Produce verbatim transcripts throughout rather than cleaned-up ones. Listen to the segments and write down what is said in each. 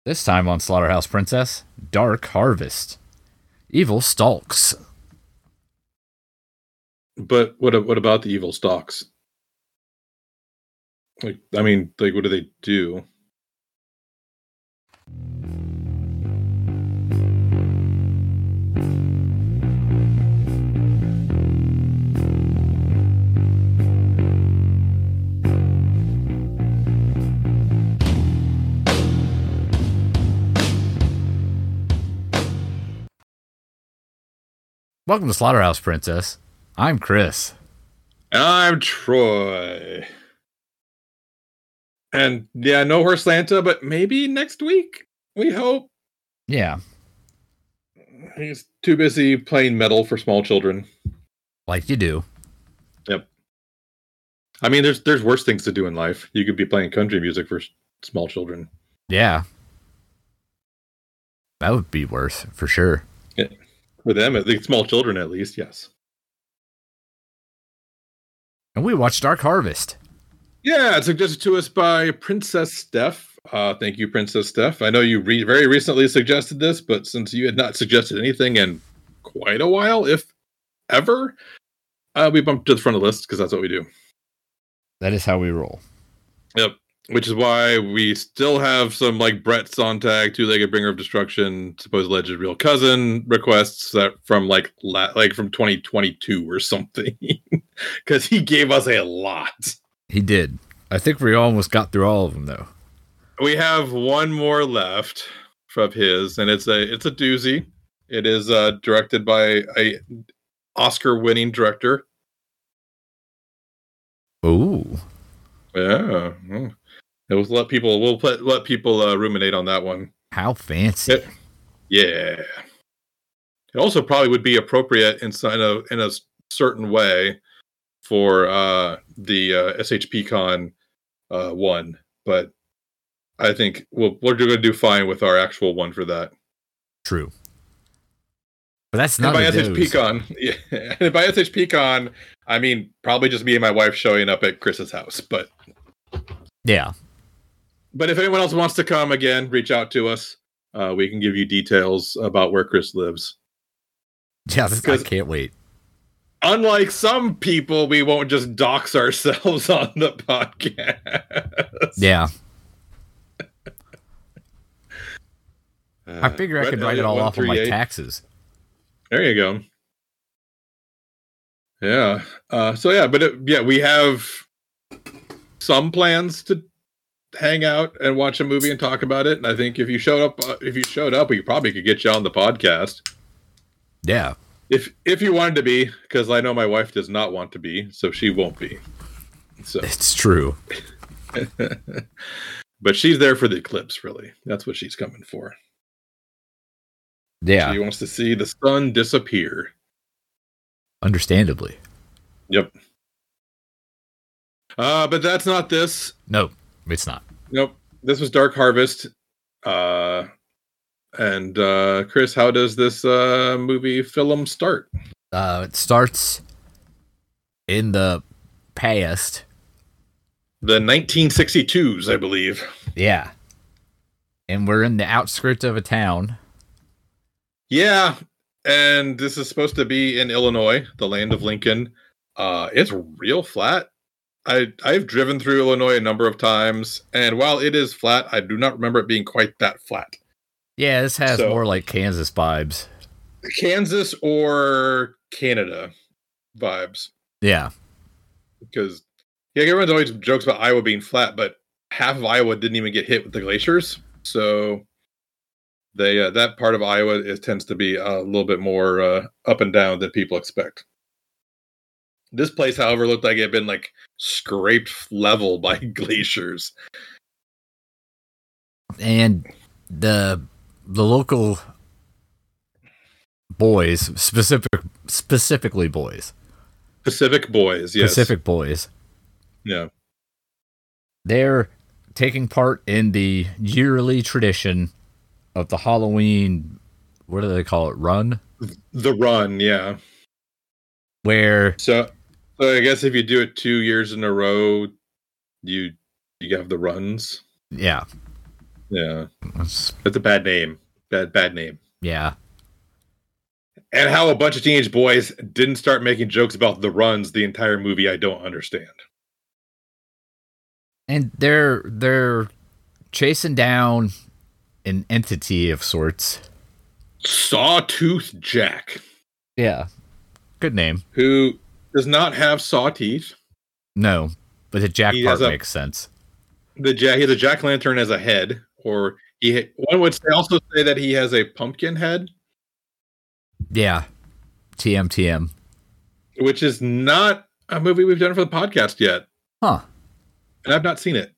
This time on Slaughterhouse Princess, Dark Harvest. Evil stalks. But what what about the evil stalks? Like, I mean, like, what do they do? Welcome to Slaughterhouse Princess. I'm Chris. And I'm Troy. And yeah, no horse Santa, but maybe next week, we hope. Yeah. He's too busy playing metal for small children. Like you do. Yep. I mean, there's there's worse things to do in life. You could be playing country music for small children. Yeah. That would be worse, for sure. Yeah. For them, at least small children, at least, yes. And we watched Dark Harvest. Yeah, it's suggested to us by Princess Steph. Uh, thank you, Princess Steph. I know you re- very recently suggested this, but since you had not suggested anything in quite a while, if ever, uh, we bumped to the front of the list because that's what we do. That is how we roll. Yep. Which is why we still have some like Brett Sontag, Two-Legged Bringer of Destruction, supposed alleged real cousin requests that from like la- like from twenty twenty-two or something, because he gave us a lot. He did. I think we almost got through all of them though. We have one more left from his, and it's a it's a doozy. It is uh, directed by a Oscar-winning director. Ooh. Yeah. Mm. We'll let people we'll let, let people uh, ruminate on that one. How fancy! It, yeah. It also probably would be appropriate in a in a certain way for uh, the uh, S H P Con uh, one, but I think we'll, we're going to do fine with our actual one for that. True. But that's not and by a S H P Con. Yeah, and by S H P Con, I mean probably just me and my wife showing up at Chris's house, but yeah. But if anyone else wants to come again, reach out to us. Uh, we can give you details about where Chris lives. Yeah, this, I can't wait. Unlike some people, we won't just dox ourselves on the podcast. Yeah. Uh, I figure I could write it all off on my taxes. There you go. Yeah. Uh, so yeah, but it, yeah, we have some plans to hang out and watch a movie and talk about it. And I think if you showed up, uh, if you showed up, we probably could get you on the podcast. Yeah. If if you wanted to be, because I know my wife does not want to be, so she won't be. So it's true. But she's there for the eclipse, really. That's what she's coming for. Yeah. She wants to see the sun disappear. Understandably. Yep. Uh, but that's not this. No, it's not. Nope. This was Dark Harvest. Uh, and uh, Chris, how does this uh, movie film start? Uh, it starts in the past. The nineteen sixty-twos, I believe. Yeah. And we're in the outskirts of a town. Yeah. And this is supposed to be in Illinois, the land of Lincoln. Uh, it's real flat. I, I've driven through Illinois a number of times, and while it is flat, I do not remember it being quite that flat. Yeah, this has so, more like Kansas vibes. Kansas or Canada vibes. Yeah. Because yeah, everyone always jokes about Iowa being flat, but half of Iowa didn't even get hit with the glaciers. So they uh, that part of Iowa is, tends to be a little bit more uh, up and down than people expect. This place, however, looked like it had been like scraped level by glaciers. And the the local boys, specific specifically boys. Pacific boys, yes. Pacific boys. Yeah. They're taking part in the yearly tradition of the Halloween, what do they call it? Run? The run, yeah. Where so So I guess if you do it two years in a row, you you have the runs. Yeah. Yeah, That's, that's a bad name. Bad bad name. yeah. And how a bunch of teenage boys didn't start making jokes about the runs the entire movie, I don't understand. And they're they're chasing down an entity of sorts. Sawtooth Jack. Yeah. Good name. Who does not have saw teeth. No, but the Jack He part has a- makes sense. The Jack, he has a jack-o'-lantern as a head, or he one would say, also say that he has a pumpkin head, Yeah. T M T M. which is not a movie we've done for the podcast yet. Huh. And I've not seen it.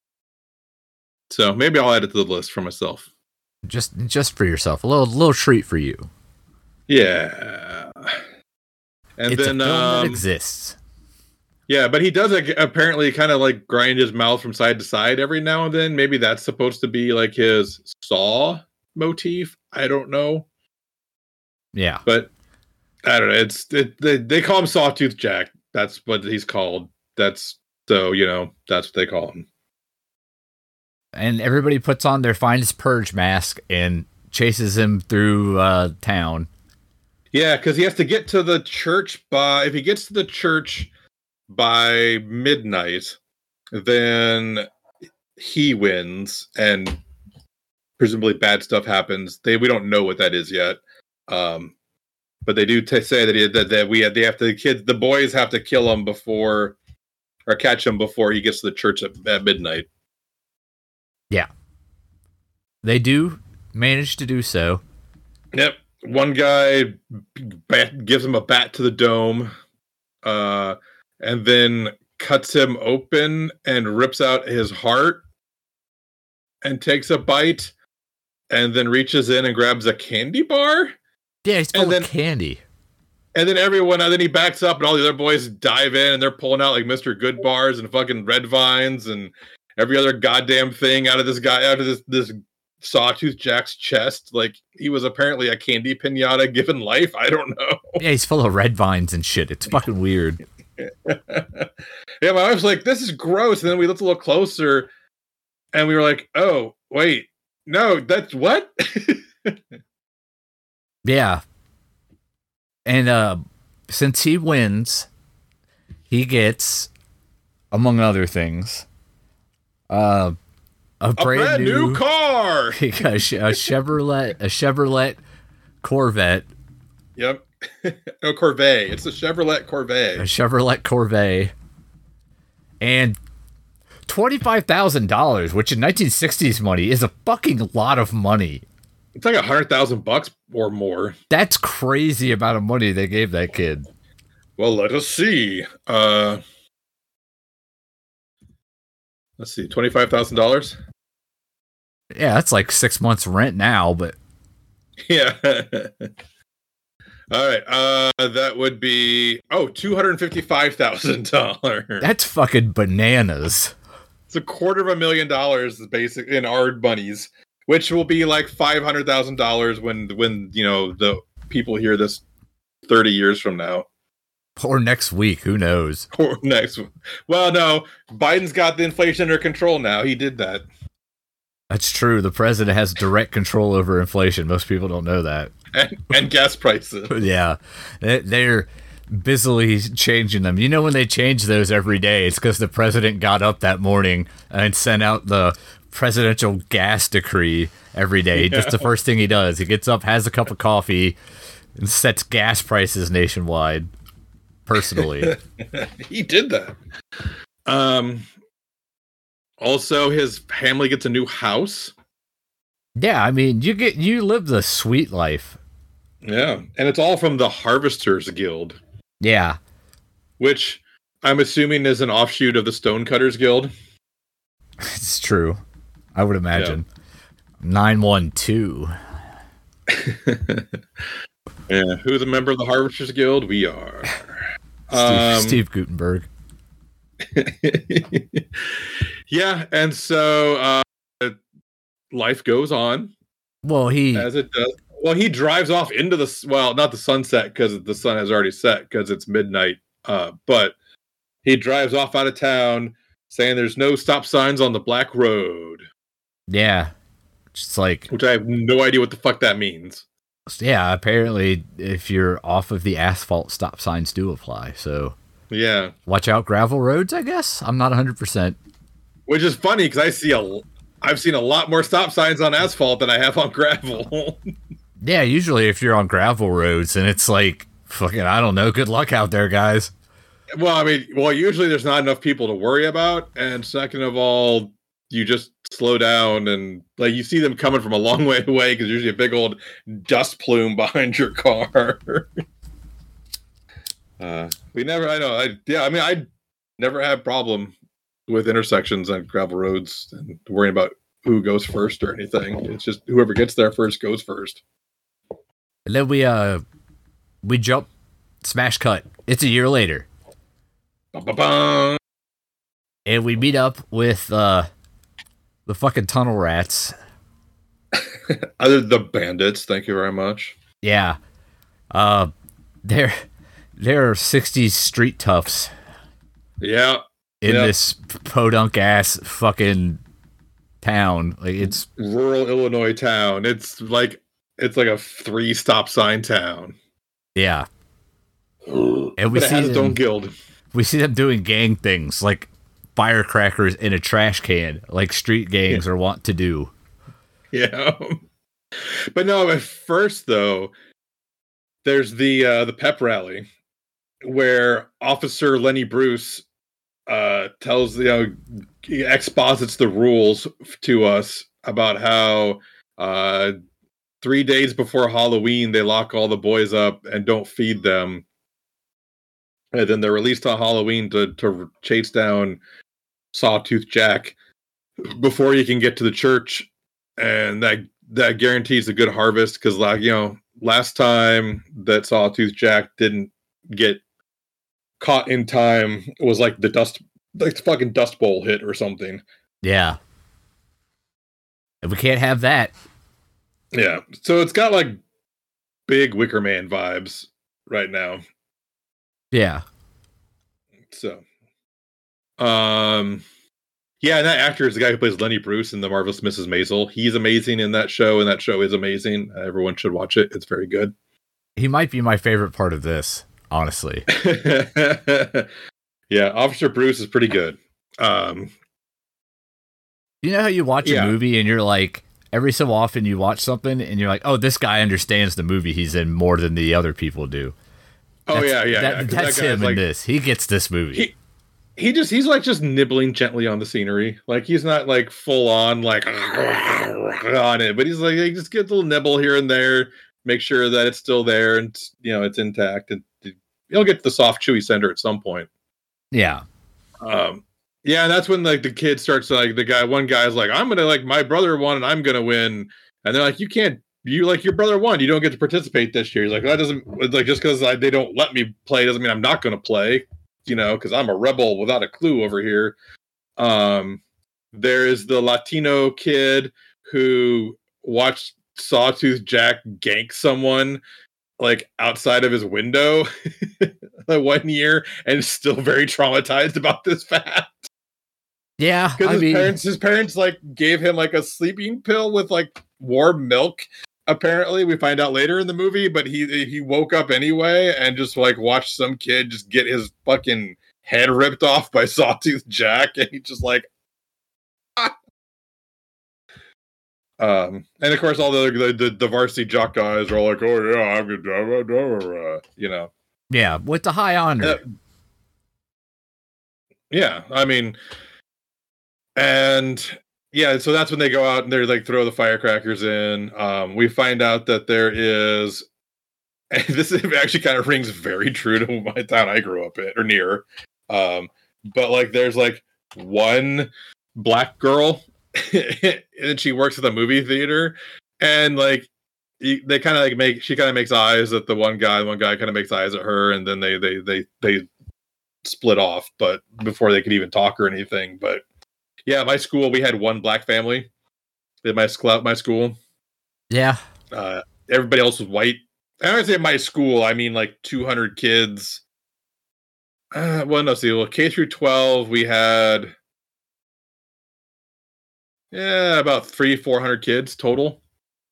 So maybe I'll add it to the list for myself. Just just for yourself. A little little treat for you. Yeah. And It's then a film that um, exists. yeah, but he does like, apparently kind of like grind his mouth from side to side every now and then. Maybe that's supposed to be like his Saw motif. I don't know. Yeah. But I don't know. It's it, they they call him Sawtooth Jack. That's what he's called. That's so you know that's what they call him. And everybody puts on their finest purge mask and chases him through uh, town. Yeah, because he has to get to the church by. If he gets to the church by midnight, then he wins, and presumably bad stuff happens. They we don't know what that is yet, um, but they do t- say that he, that that we have they have to the kids the boys have to kill him before or catch him before he gets to the church at, at midnight. Yeah. They do manage to do so. Yep. One guy bat, gives him a bat to the dome, uh, and then cuts him open and rips out his heart and takes a bite and then reaches in and grabs a candy bar. Yeah, he's full And of then- candy. And then everyone, and then he backs up and all the other boys dive in and they're pulling out like Mister Good bars and fucking red vines and every other goddamn thing out of this guy, out of this, this Sawtooth Jack's chest. Like he was apparently a candy pinata given life. I don't know. Yeah, he's full of red vines and shit. It's fucking weird. Yeah, my wife's like, this is gross. And then we looked a little closer and we were like, oh, wait, no, that's what? Yeah. And uh, since he wins, he gets, among other things, uh, a, a brand, brand new, new car. a Chevrolet, a Chevrolet Corvette, Yep. No, Corvette. It's a Chevrolet Corvette. a Chevrolet Corvette, and twenty-five thousand dollars, which in nineteen sixties money is a fucking lot of money. It's like a hundred thousand bucks or more. That's crazy amount of money they gave that kid. Well, let us see. Uh, let's see, twenty-five thousand dollars. Yeah, that's like six months rent now, but Yeah. All right. Uh, that would be oh, two hundred fifty-five thousand dollars. that's fucking bananas. It's a quarter of a million dollars, basic in our monies, which will be like five hundred thousand dollars when when you know the people hear this thirty years from now Or next week, who knows? or next. Well, no, Biden's got the inflation under control now. He did that. That's true. The president has direct control over inflation. Most people don't know that. And, and gas prices. Yeah, They- they're busily changing them. You know, when they change those every day, it's because the president got up that morning and sent out the presidential gas decree every day. Yeah. That's the first thing he does. He gets up, has a cup of coffee, and sets gas prices nationwide. Personally, He did that. Um. Also, his family gets a new house. yeah. I mean, you get you live the sweet life. Yeah, and it's all from the Harvesters Guild, Yeah, which I'm assuming is an offshoot of the Stonecutters Guild. it's true. I would imagine. Nine one two. Yeah, who's a member of the Harvesters Guild? We are. Steve, Um, Steve Gutenberg. Yeah, and so uh, life goes on Well, he as it does. Well, he drives off into the s- well, not the sunset because the sun has already set because it's midnight. Uh, but he drives off out of town, saying there's no stop signs on the black road. yeah It's like, which I have no idea what the fuck that means. Yeah, apparently if you're off of the asphalt, stop signs do apply. So yeah, watch out, gravel roads, I guess. I'm not one hundred percent. Which is funny because I see a, I've seen a lot more stop signs on asphalt than I have on gravel. Yeah, usually if you're on gravel roads and it's like, fucking, I don't know, good luck out there, guys. Well, I mean, well, usually there's not enough people to worry about. And second of all, you just slow down and like you see them coming from a long way away because there's usually a big old dust plume behind your car. uh, we never, I know, I, yeah, I mean, I never had problem with intersections on gravel roads and worrying about who goes first or anything. It's just whoever gets there first goes first. And then we, uh, we jump, smash cut. It's a year later. Ba-ba-ba. And we meet up with, uh, the fucking tunnel rats. Other the bandits, thank you very much. Yeah. Uh, they're, they're sixties street toughs. Yeah. In yep. this podunk ass fucking town. Like it's rural Illinois town. It's like it's like a three stop sign town. Yeah. And we but it see has them, its own guild. We see them doing gang things like firecrackers in a trash can, like street gangs yeah. are wont to do. Yeah. But no, at first though, there's the uh, the pep rally where Officer Lenny Bruce uh, tells you know exposits the rules to us about how uh, three days before Halloween they lock all the boys up and don't feed them, and then they're released on Halloween to to chase down Sawtooth Jack before you can get to the church, and that that guarantees a good harvest because like you know last time that Sawtooth Jack didn't get caught in time was like the dust like the fucking Dust Bowl hit or something. Yeah. And we can't have that. Yeah. So it's got like big Wicker Man vibes right now. Yeah. So um yeah, and that actor is the guy who plays Lenny Bruce in The Marvelous Missus Maisel. He's amazing in that show, and that show is amazing. Uh, everyone should watch it. It's very good. He might be my favorite part of this, honestly. Yeah, Officer Bruce is pretty good. Um, you know how you watch yeah. a movie and you're like, every so often you watch something and you're like, oh, this guy understands the movie he's in more than the other people do. Oh, that's, yeah, yeah. That, yeah that's that him like, in this. He gets this movie. He, he just, he's like just nibbling gently on the scenery. Like he's not like full on like on it, but he's like, he just gets a little nibble here and there, make sure that it's still there and, you know, it's intact. And he'll get to the soft, chewy center at some point. Yeah. Um, yeah, and that's when like the kid starts like the guy, one guy's like, I'm gonna like my brother won and I'm gonna win, and they're like, you can't, you like your brother won, you don't get to participate this year. He's like, that doesn't like just because they don't let me play doesn't mean I'm not gonna play, you know, because I'm a rebel without a clue over here. Um, there is the Latino kid who watched Sawtooth Jack gank someone like outside of his window like one year and is still very traumatized about this fact. Yeah. Because his mean... parents his parents like gave him like a sleeping pill with like warm milk, apparently. We find out later in the movie, but he he woke up anyway and just like watched some kid just get his fucking head ripped off by Sawtooth Jack, and he just like ah. Um, and of course, all the, the the the varsity jock guys are all like, "Oh yeah, I'm gonna," you know. Yeah, with the high honor. Uh, yeah, I mean, and yeah, so that's when they go out and they're like throw the firecrackers in. Um, we find out that there is, and this actually kind of rings very true to my town I grew up in or near. Um, but like, there's like one black girl. And she works at the movie theater, and like they kind of like make she kind of makes eyes at the one guy, the one guy kind of makes eyes at her, and then they they they they split off, but before they could even talk or anything. But yeah, my school, we had one black family at my school. My school, yeah, uh, everybody else was white. I don't say my school, I mean like two hundred kids. Uh, well, no, see, well, K through twelve, we had. yeah, about three, four hundred kids total.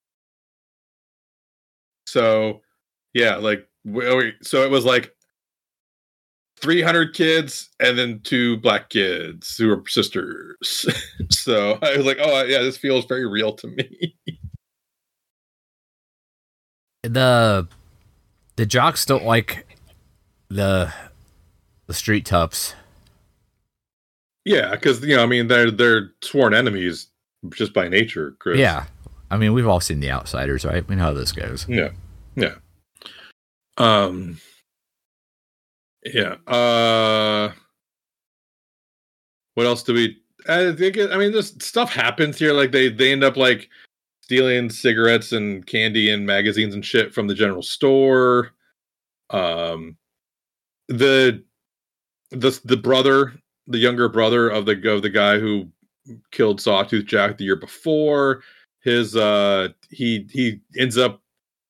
So, yeah, like so it was like three hundred kids and then two black kids who were sisters. So I was like, oh yeah, this feels very real to me. The the jocks don't like the the street toughs. Yeah, because you know, I mean, they're they're sworn enemies just by nature, Chris. Yeah, I mean, we've all seen The Outsiders, right? We know how this goes. Yeah, yeah. Um, yeah. Uh, what else do we? I think. I mean, this stuff happens here. Like they they end up like stealing cigarettes and candy and magazines and shit from the general store. Um, the the the brother, the younger brother of the of the guy who killed Sawtooth Jack the year before, his uh he he ends up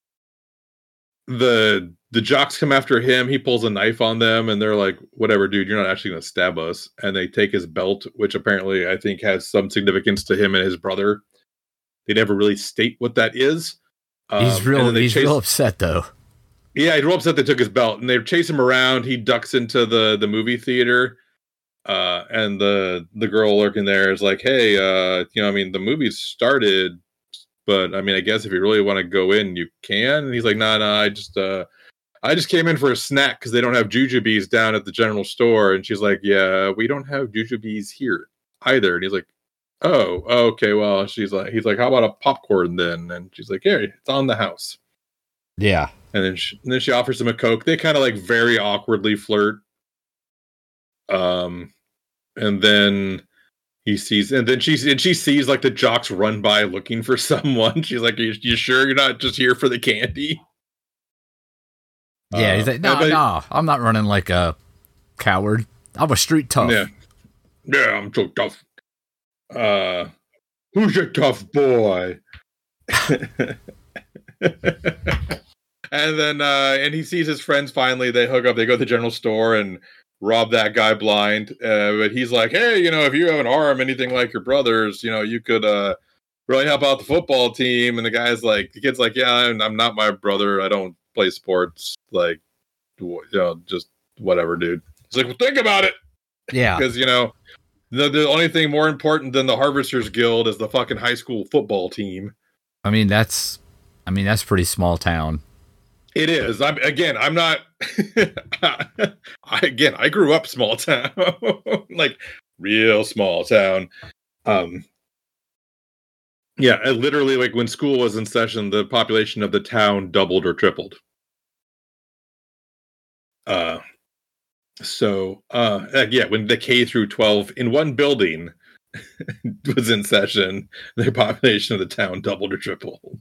the the jocks come after him. He pulls a knife on them, and they're like, "Whatever, dude, you're not actually gonna stab us." And they take his belt, which apparently I think has some significance to him and his brother. They never really state what that is. Um, he's real. He's chase, real upset though. Yeah, he's real upset they took his belt, and they chase him around. He ducks into the the movie theater, uh, and the the girl lurking there is like, "Hey, uh, you know, I mean, the movie started, but I mean, I guess if you really want to go in, you can." And he's like, "Nah, nah, I just uh, I just came in for a snack because they don't have jujubes down at the general store." And she's like, "Yeah, we don't have jujubes here either." And he's like, "Oh, okay, well," she's like, he's like, "How about a popcorn then?" And she's like, "Yeah, it's on the house." Yeah. And then she, and then she offers him a Coke. They kind of like very awkwardly flirt. Um, and then he sees, and then she's and she sees like the jocks run by looking for someone. She's like, "You, you sure you're not just here for the candy?" Yeah, uh, he's like, "No, no, nah, I'm not running like a coward. I'm a street tough." Yeah, yeah, I'm so tough. Uh, who's your tough boy? And then uh and he sees his friends finally. They hook up, they go to the general store and rob that guy blind. Uh, but he's like, "Hey, you know, if you have an arm anything like your brothers, you know, you could uh really help out the football team." And the guy's like, the kid's like, "Yeah, I'm, I'm not my brother. I don't play sports. Like, you know, just whatever, dude." He's like, "Well, think about it." Yeah. Because, you know, the, the only thing more important than the Harvesters Guild is the fucking high school football team. I mean, that's I mean, that's pretty small town. It is. I'm again. I'm not. I, again, I grew up small town, like real small town. Um, yeah, literally, like when school was in session, the population of the town doubled or tripled. Uh, so uh, yeah, when the K through twelve in one building was in session, the population of the town doubled or tripled.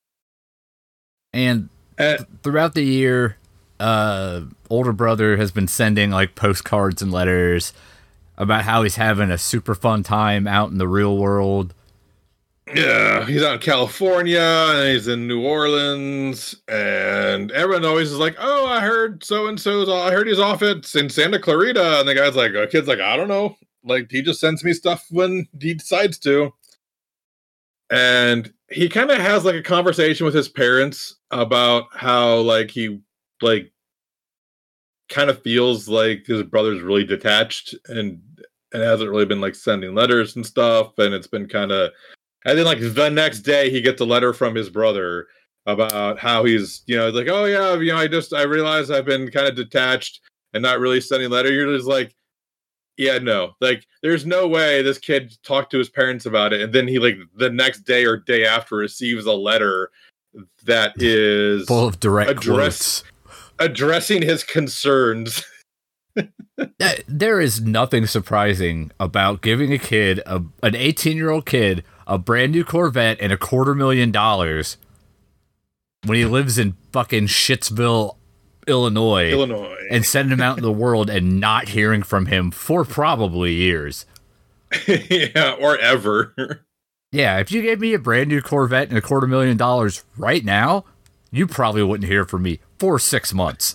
And Th- throughout the year, uh, older brother has been sending like postcards and letters about how he's having a super fun time out in the real world. Yeah, he's out in California and he's in New Orleans, and everyone always is like, "Oh, I heard so and so's. I heard he's off at in Santa Clarita," and the guy's like, "A kid's like, I don't know. Like, he just sends me stuff when he decides to." And he kind of has like a conversation with his parents about how like he like kind of feels like his brother's really detached and and hasn't really been like sending letters and stuff, and it's been kind of, and then like the next day he gets a letter from his brother about how he's, you know, like, "Oh yeah, you know, I just I realized I've been kind of detached and not really sending letter." You're just like, yeah, no, like there's no way this kid talked to his parents about it, and then he like the next day or day after receives a letter that is full of direct address, quotes addressing his concerns. There is nothing surprising about giving a kid, a, an eighteen-year-old kid, a brand new Corvette and a quarter million dollars when he lives in fucking Shittsville, Illinois, Illinois, and sending him out in the world and not hearing from him for probably years. Yeah, or ever. Yeah, if you gave me a brand new Corvette and a quarter million dollars right now, you probably wouldn't hear from me for six months.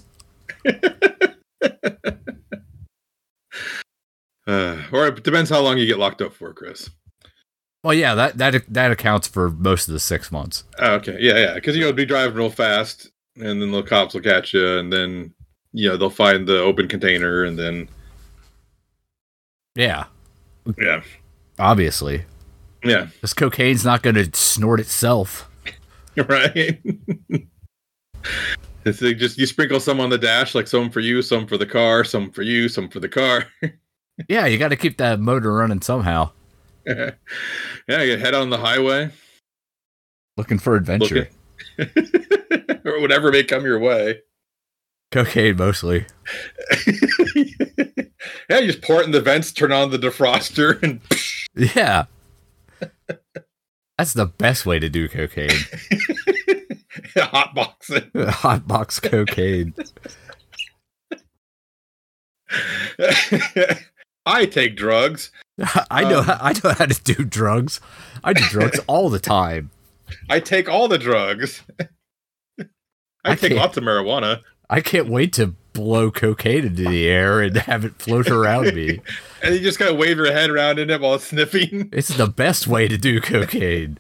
uh, or it depends how long you get locked up for, Chris. Well, yeah, that that that accounts for most of the six months. Oh, okay, yeah, yeah, because you'll be driving real fast, and then the cops will catch you, and then you know they'll find the open container, and then yeah, yeah, obviously, yeah, this cocaine's not going to snort itself, right. It's like just you sprinkle some on the dash, like some for you, some for the car, some for you, some for the car. Yeah, you got to keep that motor running somehow. Yeah, you head on the highway, looking for adventure, looking... or whatever may come your way. Cocaine mostly. Yeah, you just pour it in the vents, turn on the defroster, and yeah, that's the best way to do cocaine. Hot box it. Hot box cocaine. I take drugs. I know. Um, I know how to do drugs. I do drugs all the time. I take all the drugs. I, I take can't- lots of marijuana. I can't wait to blow cocaine into the air and have it float around me. And you just kind of wave your head around in it while sniffing. It's the best way to do cocaine.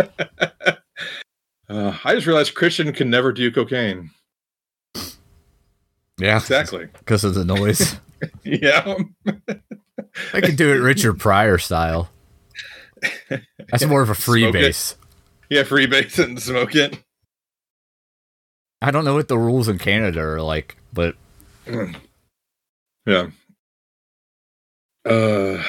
Uh, I just realized Christian can never do cocaine. Yeah, Exactly. because of the noise. Yeah. I can do it Richard Pryor style. That's more of a Smoke it. freebase. Yeah, freebase it and smoke it. I don't know what the rules in Canada are like, but Yeah. Uh,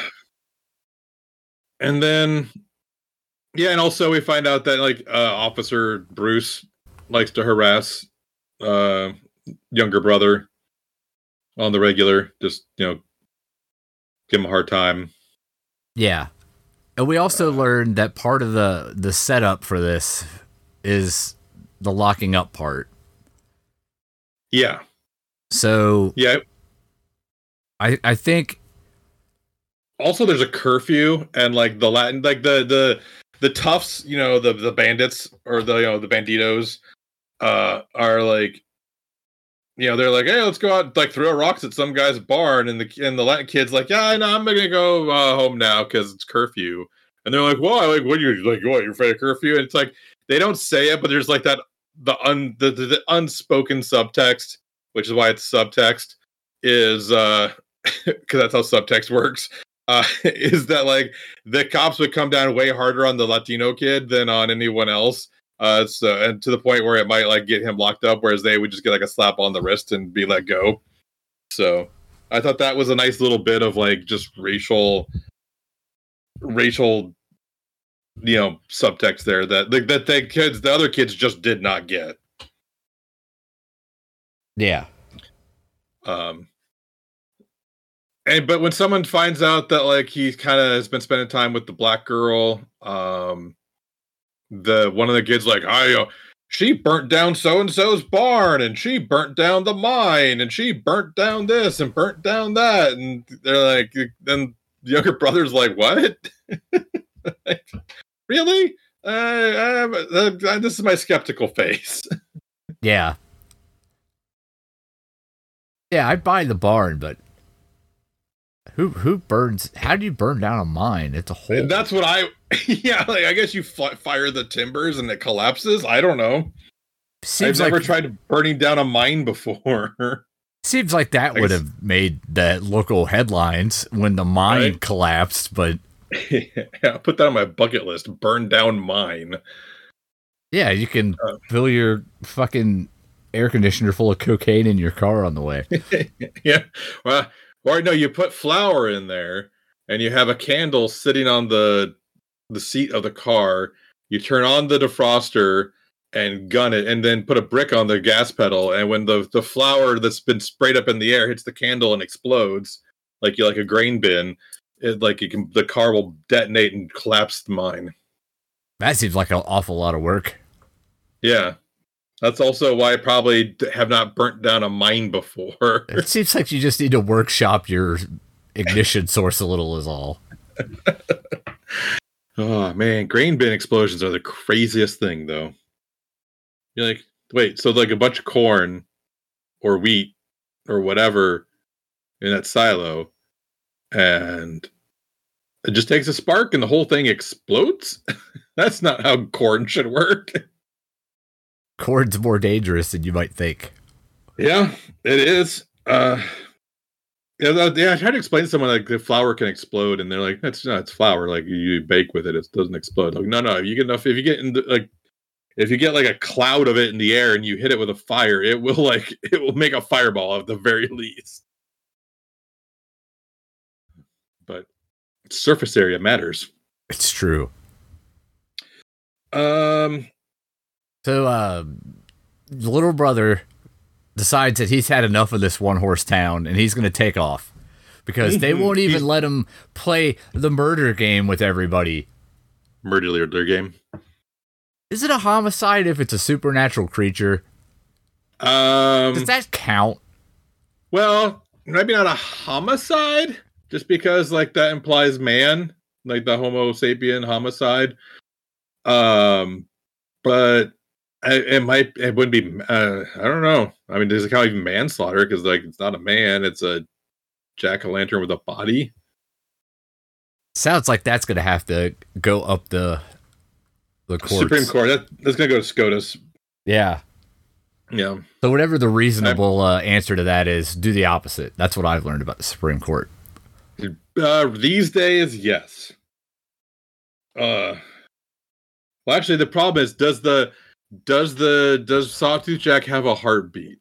and then, yeah, and also we find out that like uh, Officer Bruce likes to harass uh, younger brother on the regular, just you know, give him a hard time. yeah. And we also learned that part of the the setup for this is the locking up part. Yeah, So yeah. I I think Also, there's a curfew, and like the Latin, like the the the toughs, you know, the the bandits or the you know the banditos, uh, are like, you know, they're like, hey, let's go out, like throw rocks at some guy's barn, and the and the Latin kid's like, yeah, no, I'm gonna go uh, home now because it's curfew, and they're like, why? Like, what are you like? What? You're afraid of curfew? And it's like they don't say it, but there's like that the un the, the, the unspoken subtext, which is why it's subtext, is uh because that's how subtext works. Uh, is that like the cops would come down way harder on the Latino kid than on anyone else? Uh, so and to the point where it might like get him locked up, whereas they would just get like a slap on the wrist and be let go. So I thought that was a nice little bit of like just racial, racial, you know, subtext there that like that the kids, the other kids just did not get. yeah. Um, and but when someone finds out that like he kind of has been spending time with the black girl, um, the one of the kids like, I, uh, she burnt down so and so's barn, and she burnt down the mine, and she burnt down this and burnt down that, and they're like, then the younger brother's like, what? Like, really? Uh, uh, uh, this is my skeptical face. Yeah. Yeah, I buy the barn, but who who burns? How do you burn down a mine? It's a hole. And that's what I, yeah, like I guess you f- fire the timbers and it collapses. I don't know. Seems I've never like tried burning down a mine before. seems like that I would guess- have made the local headlines when the mine Right. collapsed. But Yeah, I'll put that on my bucket list. Burn down mine. yeah, you can Uh. fill your fucking air conditioner full of cocaine in your car on the way. Yeah. Well, or no, you put flour in there and you have a candle sitting on the the seat of the car. You turn on the defroster and gun it, and then put a brick on the gas pedal. And when the, the flour that's been sprayed up in the air hits the candle and explodes, like you like a grain bin, it, like you can the car will detonate and collapse the mine. That seems like an awful lot of work. Yeah. That's also why I probably d- have not burnt down a mine before. It seems like you just need to workshop your ignition source a little, is all. Oh man, grain bin explosions are the craziest thing, though. You're like, wait, so like a bunch of corn or wheat or whatever in that silo, and It just takes a spark and the whole thing explodes. That's not how corn should work. Corn's more dangerous than you might think. Yeah, it is. Uh, yeah, yeah, I tried to explain to someone like the flour can explode, and they're like, "That's not. It's flour. Like you bake with it, it doesn't explode." Like, no, no. If you get enough, if you get in the, like, if you get like a cloud of it in the air and you hit it with a fire, it will like it will make a fireball at the very least. But surface area matters. It's true. Um. So, uh, the little brother decides that he's had enough of this one horse town and he's going to take off because they won't even he's, let him play the murder game with everybody. Murder their game. Is it a homicide if it's a supernatural creature? Um, Does that count? Well, maybe not a homicide, just because like that implies man, like the Homo sapien homicide. Um, but I, it might, it wouldn't be. Uh, I don't know. I mean, does it count even manslaughter? Because like it's not a man; it's a jack o' lantern with a body. Sounds like that's going to have to go up the the courts. Supreme Court. That, that's going to go to SCOTUS. Yeah. Yeah. So whatever the reasonable uh, answer to that is, do the opposite. That's what I've learned about the Supreme Court. Uh, these days, yes. Uh, well, actually, the problem is, does the does the does Sawtooth Jack have a heartbeat?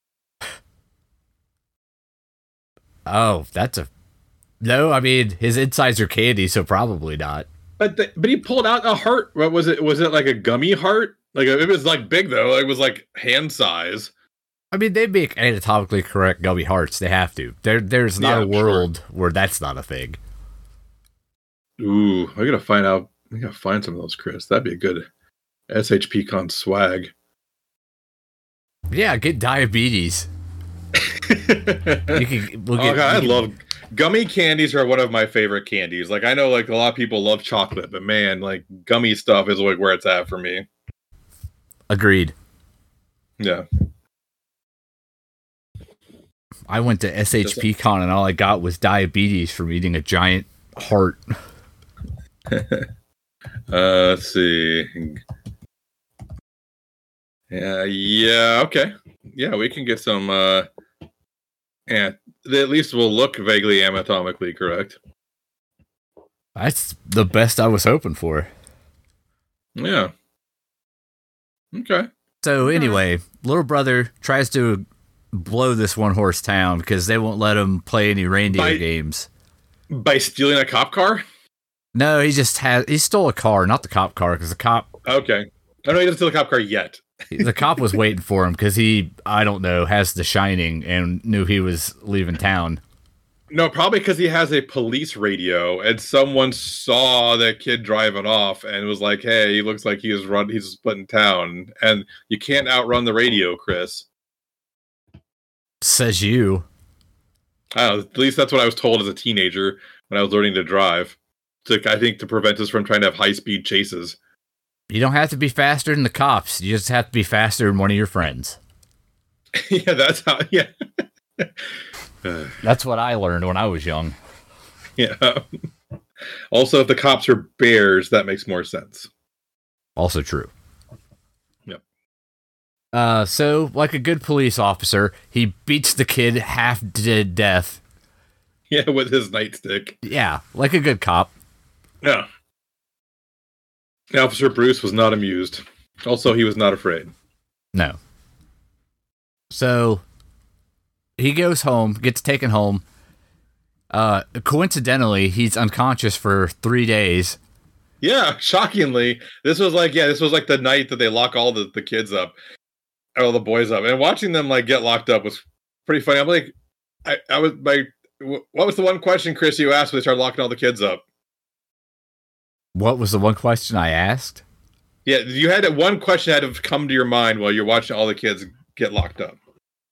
Oh, that's a no. I mean, his insides are candy, so probably not. But the, but he pulled out a heart. What was it? Was it like a gummy heart? Like it was like big though. It was like hand size. I mean, they make anatomically correct gummy hearts. They have to. There, there's not yeah, a world sure. where that's not a thing. Ooh, I gotta find out. I gotta find some of those, Chris. That'd be a good S H P Con swag. Yeah, get diabetes. you can, we'll get, okay, I can, love gummy candies. Are one of my favorite candies. Like I know, like a lot of people love chocolate, but man, like gummy stuff is like where it's at for me. Agreed. Yeah. I went to S H P Con and all I got was diabetes from eating a giant heart. uh, let's see. Yeah, yeah, okay. Yeah, we can get some. Uh, yeah, they at least will look vaguely anatomically correct. That's the best I was hoping for. Yeah. Okay. So anyway, little brother tries to blow this one horse town because they won't let him play any reindeer by, games. By stealing a cop car? No, he just has. He stole a car, not the cop car, because the cop. Okay. I know he doesn't steal a cop car yet. The cop was waiting for him because he, I don't know, has The Shining and knew he was leaving town. No, probably because he has a police radio and someone saw that kid driving off and was like, "Hey, he looks like he is run. He's splitting town, and you can't outrun the radio, Chris." Says you. I don't know, at least that's what I was told as a teenager when I was learning to drive. To, I think to prevent us from trying to have high speed chases. You don't have to be faster than the cops. You just have to be faster than one of your friends. Yeah, that's how. Yeah. That's what I learned when I was young. Yeah. Also, if the cops are bears, that makes more sense. Also true. Yep. Uh, so, like a good police officer, he beats the kid half to death. Yeah, with his nightstick. Yeah, like a good cop. Yeah. Officer Bruce was not amused. Also, he was not afraid. No. So, he goes home, gets taken home. Uh, coincidentally, he's unconscious for three days. Yeah, shockingly. This was like, yeah, this was like the night that they lock all the, the kids up. All the boys up. And watching them like get locked up was pretty funny. I'm like, I, I was like, what was the one question, Chris, you asked when they started locking all the kids up? What was the one question I asked? Yeah, you had one question had to come to your mind while you're watching all the kids get locked up.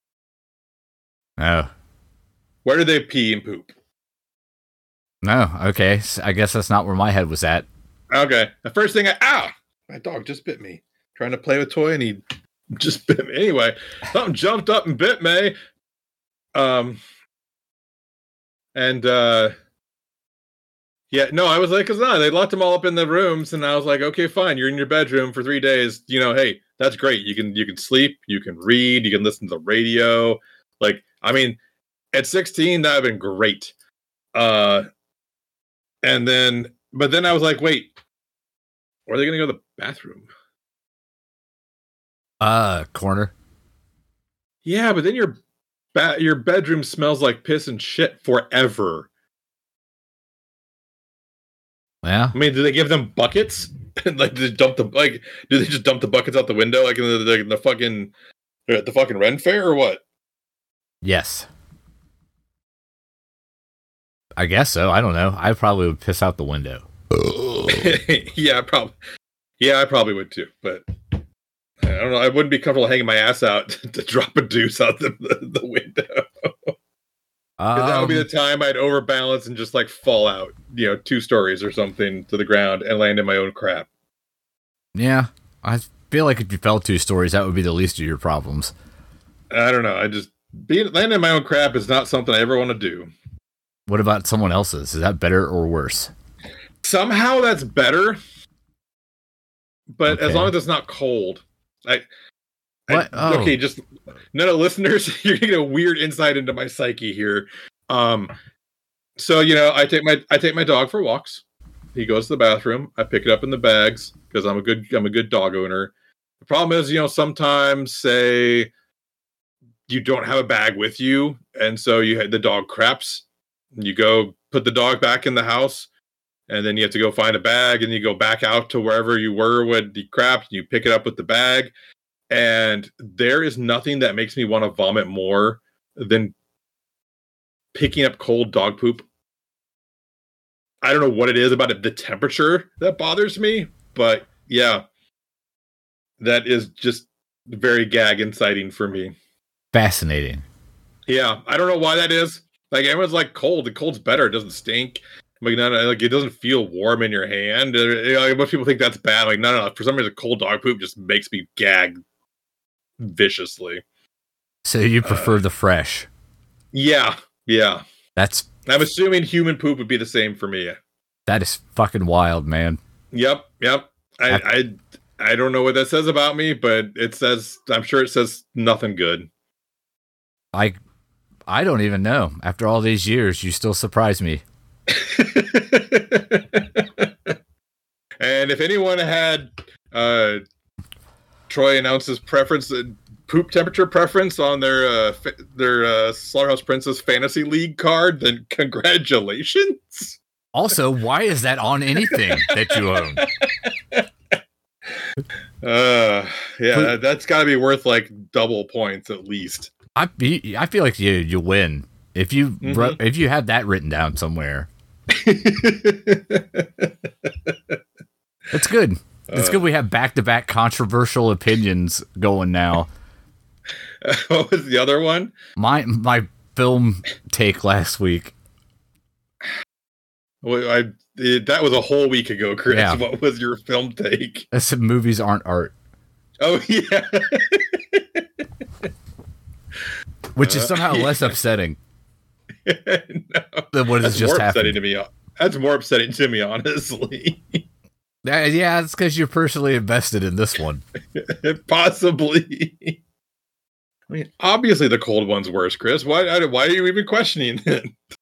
Oh. Where do they pee and poop? No, okay. I guess that's not where my head was at. Okay. The first thing I... Ah! My dog just bit me. Trying to play with a toy and he just bit me. Anyway, something jumped up and bit me. Um... And, uh... Yeah, no, I was like, cause no, they locked them all up in the rooms, and I was like, okay, fine, you're in your bedroom for three days. You know, hey, that's great. You can you can sleep, you can read, you can listen to the radio. Like, I mean, at sixteen, that'd been great. Uh, and then, but then I was like, wait, where are they gonna go to the bathroom? Uh, corner. Yeah, but then your ba- your bedroom smells like piss and shit forever. Yeah. I mean, do they give them buckets? Like, do they dump the like? Do they just dump the buckets out the window, like in the the, the fucking at the fucking Ren Fair, or what? Yes. I guess so. I don't know. I probably would piss out the window. yeah, probably. Yeah, I probably would too. But I don't know. I wouldn't be comfortable hanging my ass out to, to drop a deuce out the the, the window. Um, that would be the time I'd overbalance and just like fall out, you know, two stories or something to the ground and land in my own crap. Yeah, I feel like if you fell two stories, that would be the least of your problems. I don't know. I just being landing in my own crap is not something I ever want to do. What about someone else's? Is that better or worse? Somehow that's better, but Okay. as long as it's not cold. I, what? I, oh. Okay, just no, no, listeners, you're getting a weird insight into my psyche here. Um, so you know, I take my I take my dog for walks. He goes to the bathroom. I pick it up in the bags because I'm a good I'm a good dog owner. The problem is, you know, sometimes say you don't have a bag with you, and so you had the dog craps. You go put the dog back in the house, and then you have to go find a bag, and you go back out to wherever you were when he crapped. You pick it up with the bag. And there is nothing that makes me want to vomit more than picking up cold dog poop. I don't know what it is about it, the temperature that bothers me, but yeah, that is just very gag inciting for me. Fascinating. Yeah, I don't know why that is. Like, everyone's like, cold. The cold's better. It doesn't stink. Like, no, no, like, it doesn't feel warm in your hand. You know, most people think that's bad. Like, no, no, no. For some reason, cold dog poop just makes me gag viciously. So you prefer uh, the fresh? Yeah, yeah. That's. I'm assuming human poop would be the same for me. That is fucking wild, man. Yep, yep. I, I, I, I don't know what that says about me, but it says. I'm sure it says nothing good. I, I don't even know. After all these years, you still surprise me. And if anyone had uh, Troy announces preference, uh, poop temperature preference on their uh, fa- their uh, Slaughterhouse Princess Fantasy League card, then congratulations. Also, why is that on anything that you own? Uh, yeah, that's got to be worth like double points at least. I I feel like you you win if you Mm-hmm. wrote, if you have that written down somewhere. It's good. It's uh, good we have back-to-back controversial opinions going now. Uh, what was the other one? My my film take last week. Well, I it, that was a whole week ago, Chris. Yeah. What was your film take? I said movies aren't art. Oh yeah. Which is somehow uh, yeah. less upsetting no, than what has just more happened. Upsetting to me. That's more upsetting to me, honestly. Uh, yeah, it's because you're personally invested in this one. Possibly. I mean, obviously the cold one's worse, Chris. Why? Why are you even questioning it?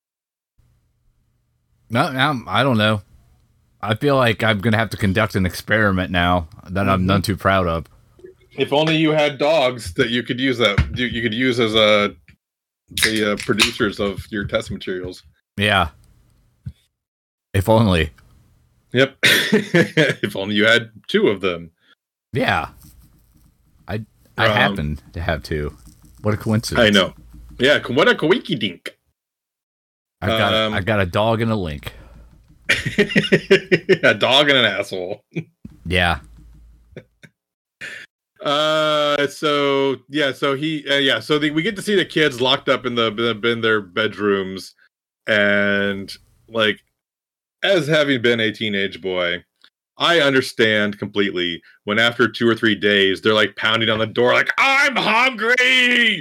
No, no, I don't know. I feel like I'm gonna have to conduct an experiment now that mm-hmm. I'm none too proud of. If only you had dogs that you could use that you could use as a the uh, producers of your test materials. Yeah. If only. Yep. If only you had two of them. Yeah. I I um, happen to have two. What a coincidence. I know. Yeah, what a coinky dink. I got um, I got a dog and a link. A dog and an asshole. Yeah. Uh, so yeah, so he, uh, yeah, so the, we get to see the kids locked up in the in their bedrooms, and like, as having been a teenage boy, I understand completely when after two or three days they're like pounding on the door, like I'm hungry.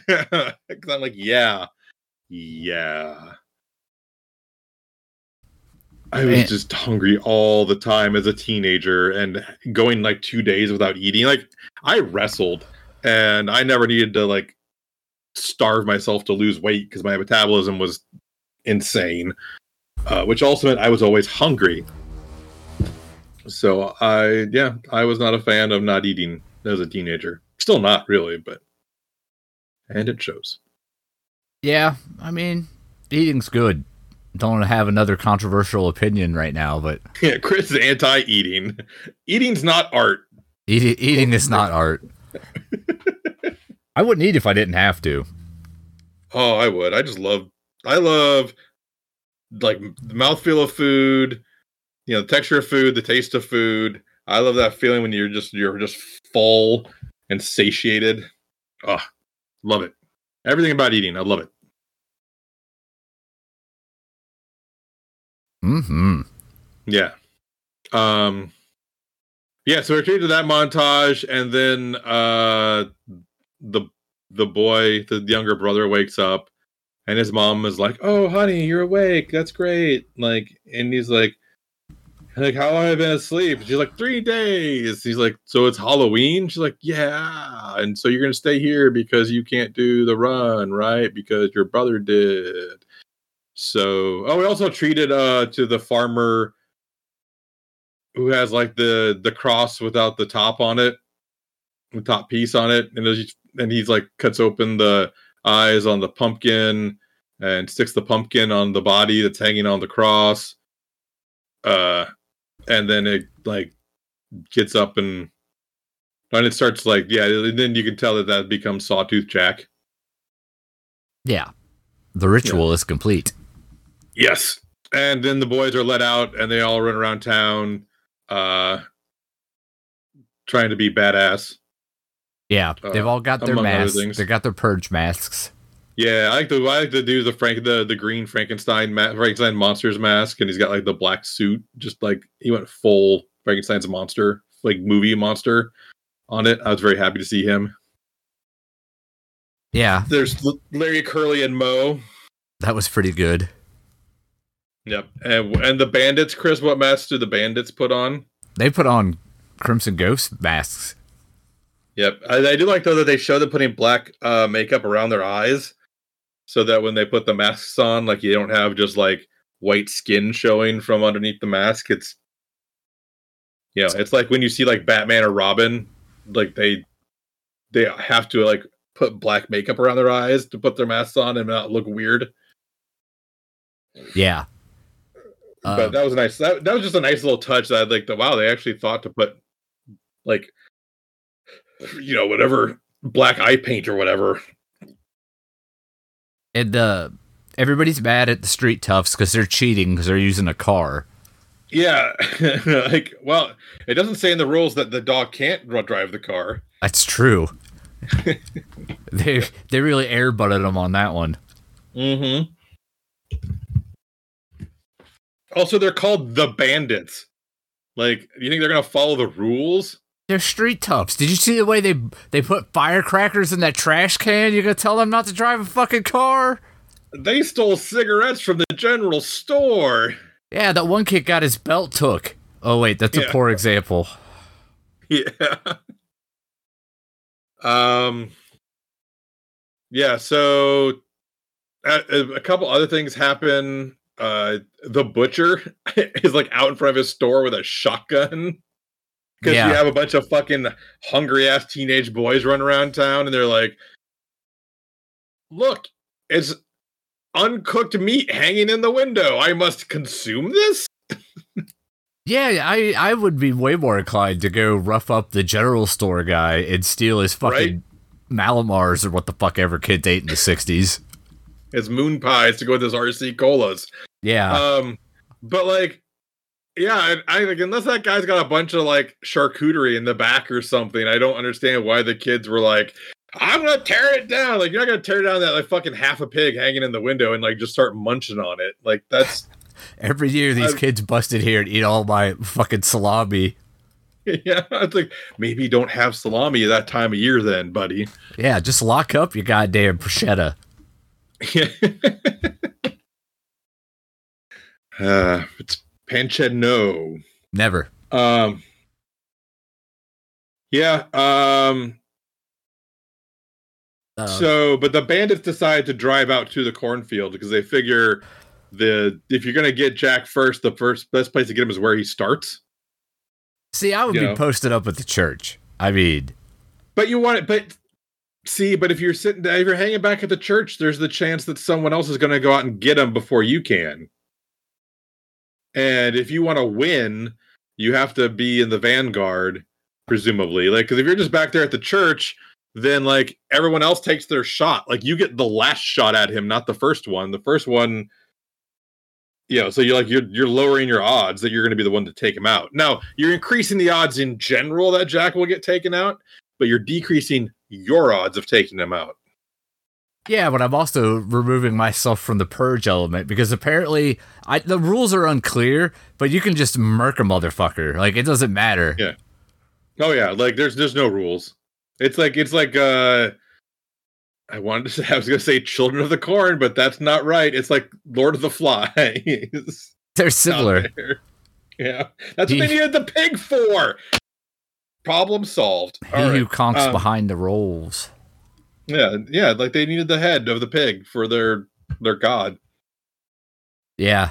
Because I'm like, yeah, yeah. I was just hungry all the time as a teenager, and going like two days without eating. Like I wrestled, and I never needed to like starve myself to lose weight because my metabolism was insane, uh, which also meant I was always hungry. So I, yeah, I was not a fan of not eating as a teenager. Still not really, but and it shows. Yeah, I mean, eating's good. Don't have another controversial opinion right now, but yeah, Chris is anti-eating. Eating's not art. Eat, eating is not art. I wouldn't eat if I didn't have to. Oh, I would. I just love. I love like the mouthfeel of food. You know, the texture of food, the taste of food. I love that feeling when you're just you're just full and satiated. Oh, love it. Everything about eating, I love it. Mm-hmm. Yeah. Um. Yeah. So we're treated to that montage, and then uh, the the boy, the younger brother, wakes up, and his mom is like, "Oh, honey, you're awake. That's great." Like, and he's like, "Like, how long have I been asleep?" She's like, three days. He's like, "So it's Halloween?" She's like, "Yeah." And so you're gonna stay here because you can't do the run, right? Because your brother did. So, oh, we also treated uh to the farmer who has like the the cross without the top on it, the top piece on it, and he's, and he's like cuts open the eyes on the pumpkin and sticks the pumpkin on the body that's hanging on the cross. Uh, and then it like gets up and and it starts like yeah, and then you can tell that that becomes Sawtooth Jack. Yeah, the ritual yeah. is complete. Yes. And then the boys are let out and they all run around town uh, trying to be badass. Yeah, they've uh, all got their masks. They got their purge masks. Yeah, I like the I like to do the Frank the, the green Frankenstein ma- Frankenstein monsters mask, and he's got like the black suit, just like he went full Frankenstein's monster, like movie monster on it. I was very happy to see him. Yeah. There's Larry, Curly, and Moe. That was pretty good. Yep. And and the bandits, Chris, what masks do the bandits put on? They put on Crimson Ghost masks. Yep. I, I do like, though, that they show them putting black uh, makeup around their eyes so that when they put the masks on, like, you don't have just, like, white skin showing from underneath the mask. It's, you know, it's like when you see, like, Batman or Robin, like, they they have to, like, put black makeup around their eyes to put their masks on and not look weird. Yeah. But um, that was nice. That, that was just a nice little touch that I'd like the wow, they actually thought to put like you know, whatever black eye paint or whatever. And uh everybody's mad at the street toughs because they're cheating because they're using a car. Yeah. Like, well, it doesn't say in the rules that the dog can't drive the car. That's true. they they really air butted them on that one. Mm-hmm. Also, they're called the Bandits. Like, you think they're gonna follow the rules? They're street toughs. Did you see the way they they put firecrackers in that trash can? You're gonna tell them not to drive a fucking car? They stole cigarettes from the general store. Yeah, that one kid got his belt took. Oh wait, that's yeah. a poor example. Yeah. Um. Yeah. So, uh, a couple other things happen. Uh, the butcher is like out in front of his store with a shotgun because yeah. you have a bunch of fucking hungry ass teenage boys running around town, and they're like, "Look, it's uncooked meat hanging in the window. I must consume this." Yeah, I, I would be way more inclined to go rough up the general store guy and steal his fucking right? Malamars or what the fuck ever kids ate in the sixties. His moon pies to go with his R C colas. Yeah. Um, but like, yeah, I, I like unless that guy's got a bunch of like charcuterie in the back or something, I don't understand why the kids were like, "I'm gonna tear it down." Like, you're not gonna tear down that like fucking half a pig hanging in the window and like just start munching on it. Like, that's every year these I, kids busted here and eat all my fucking salami. Yeah, it's like maybe don't have salami at that time of year, then, buddy. Yeah, just lock up your goddamn bruschetta. Yeah. uh, it's Panchad, no. Never. Um, yeah. Um, Uh, so, but the bandits decide to drive out to the cornfield because they figure the if you're gonna get Jack first, the first best place to get him is where he starts. see, I would you be know. posted up at the church. I mean, But you want it, but see, but if you're sitting, if you're hanging back at the church, there's the chance that someone else is going to go out and get him before you can. And if you want to win, you have to be in the vanguard, presumably. Like, because if you're just back there at the church, then like everyone else takes their shot. Like you get the last shot at him, not the first one. The first one, you know, so you're like you're you're lowering your odds that you're going to be the one to take him out. Now you're increasing the odds in general that Jack will get taken out, but you're decreasing your odds of taking him out. yeah, but I'm also removing myself from the purge element because apparently I, the rules are unclear, but you can just murk a motherfucker. Like, it doesn't matter. Yeah. Oh yeah, like there's there's no rules. It's like it's like uh I wanted to say I was gonna say Children of the Corn, but that's not right. It's like Lord of the Flies. They're similar. Yeah. That's He- what they needed the pig for. Problem solved. He All who right. conks Um, behind the rolls. Yeah, yeah, like they needed the head of the pig for their their god. Yeah.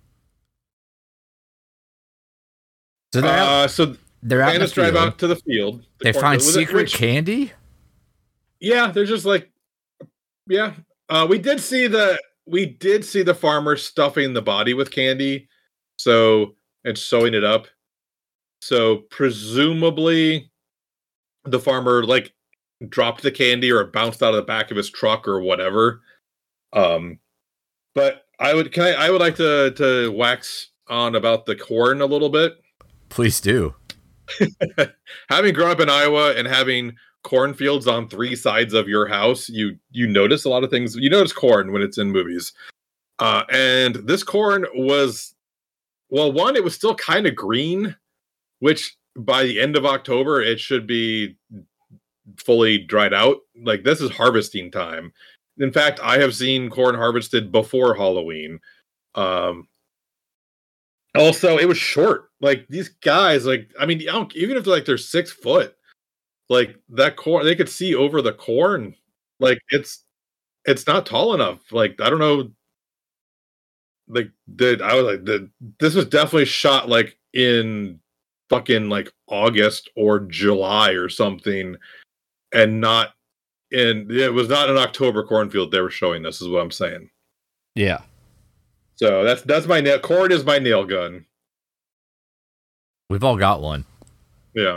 So they're out. Uh so They're out in the bandits drive field. out to the field. the They find cornfield, secret which- candy. Yeah, they're just like, yeah. Uh, we did see the we did see the farmer stuffing the body with candy, so and sewing it up. So presumably, the farmer like dropped the candy or it bounced out of the back of his truck or whatever. Um, but I would can I, I would like to to wax on about the corn a little bit. Please do. Having grown up in Iowa and having cornfields on three sides of your house, you you notice a lot of things. You notice corn when it's in movies. Uh, and this corn was, well, one, it was still kind of green, which by the end of October, it should be fully dried out. Like, this is harvesting time. In fact, I have seen corn harvested before Halloween. Um, also, it was short. Like, these guys, like, I mean, I don't, even if like they're six foot, like that corn, they could see over the corn. Like, it's it's not tall enough. Like, I don't know. Like, the I was like, the this was definitely shot like in fucking like August or July or something, and not in it was not an October cornfield they were showing this, is what I'm saying. Yeah. So that's that's my nail corn is my nail gun. We've all got one. Yeah.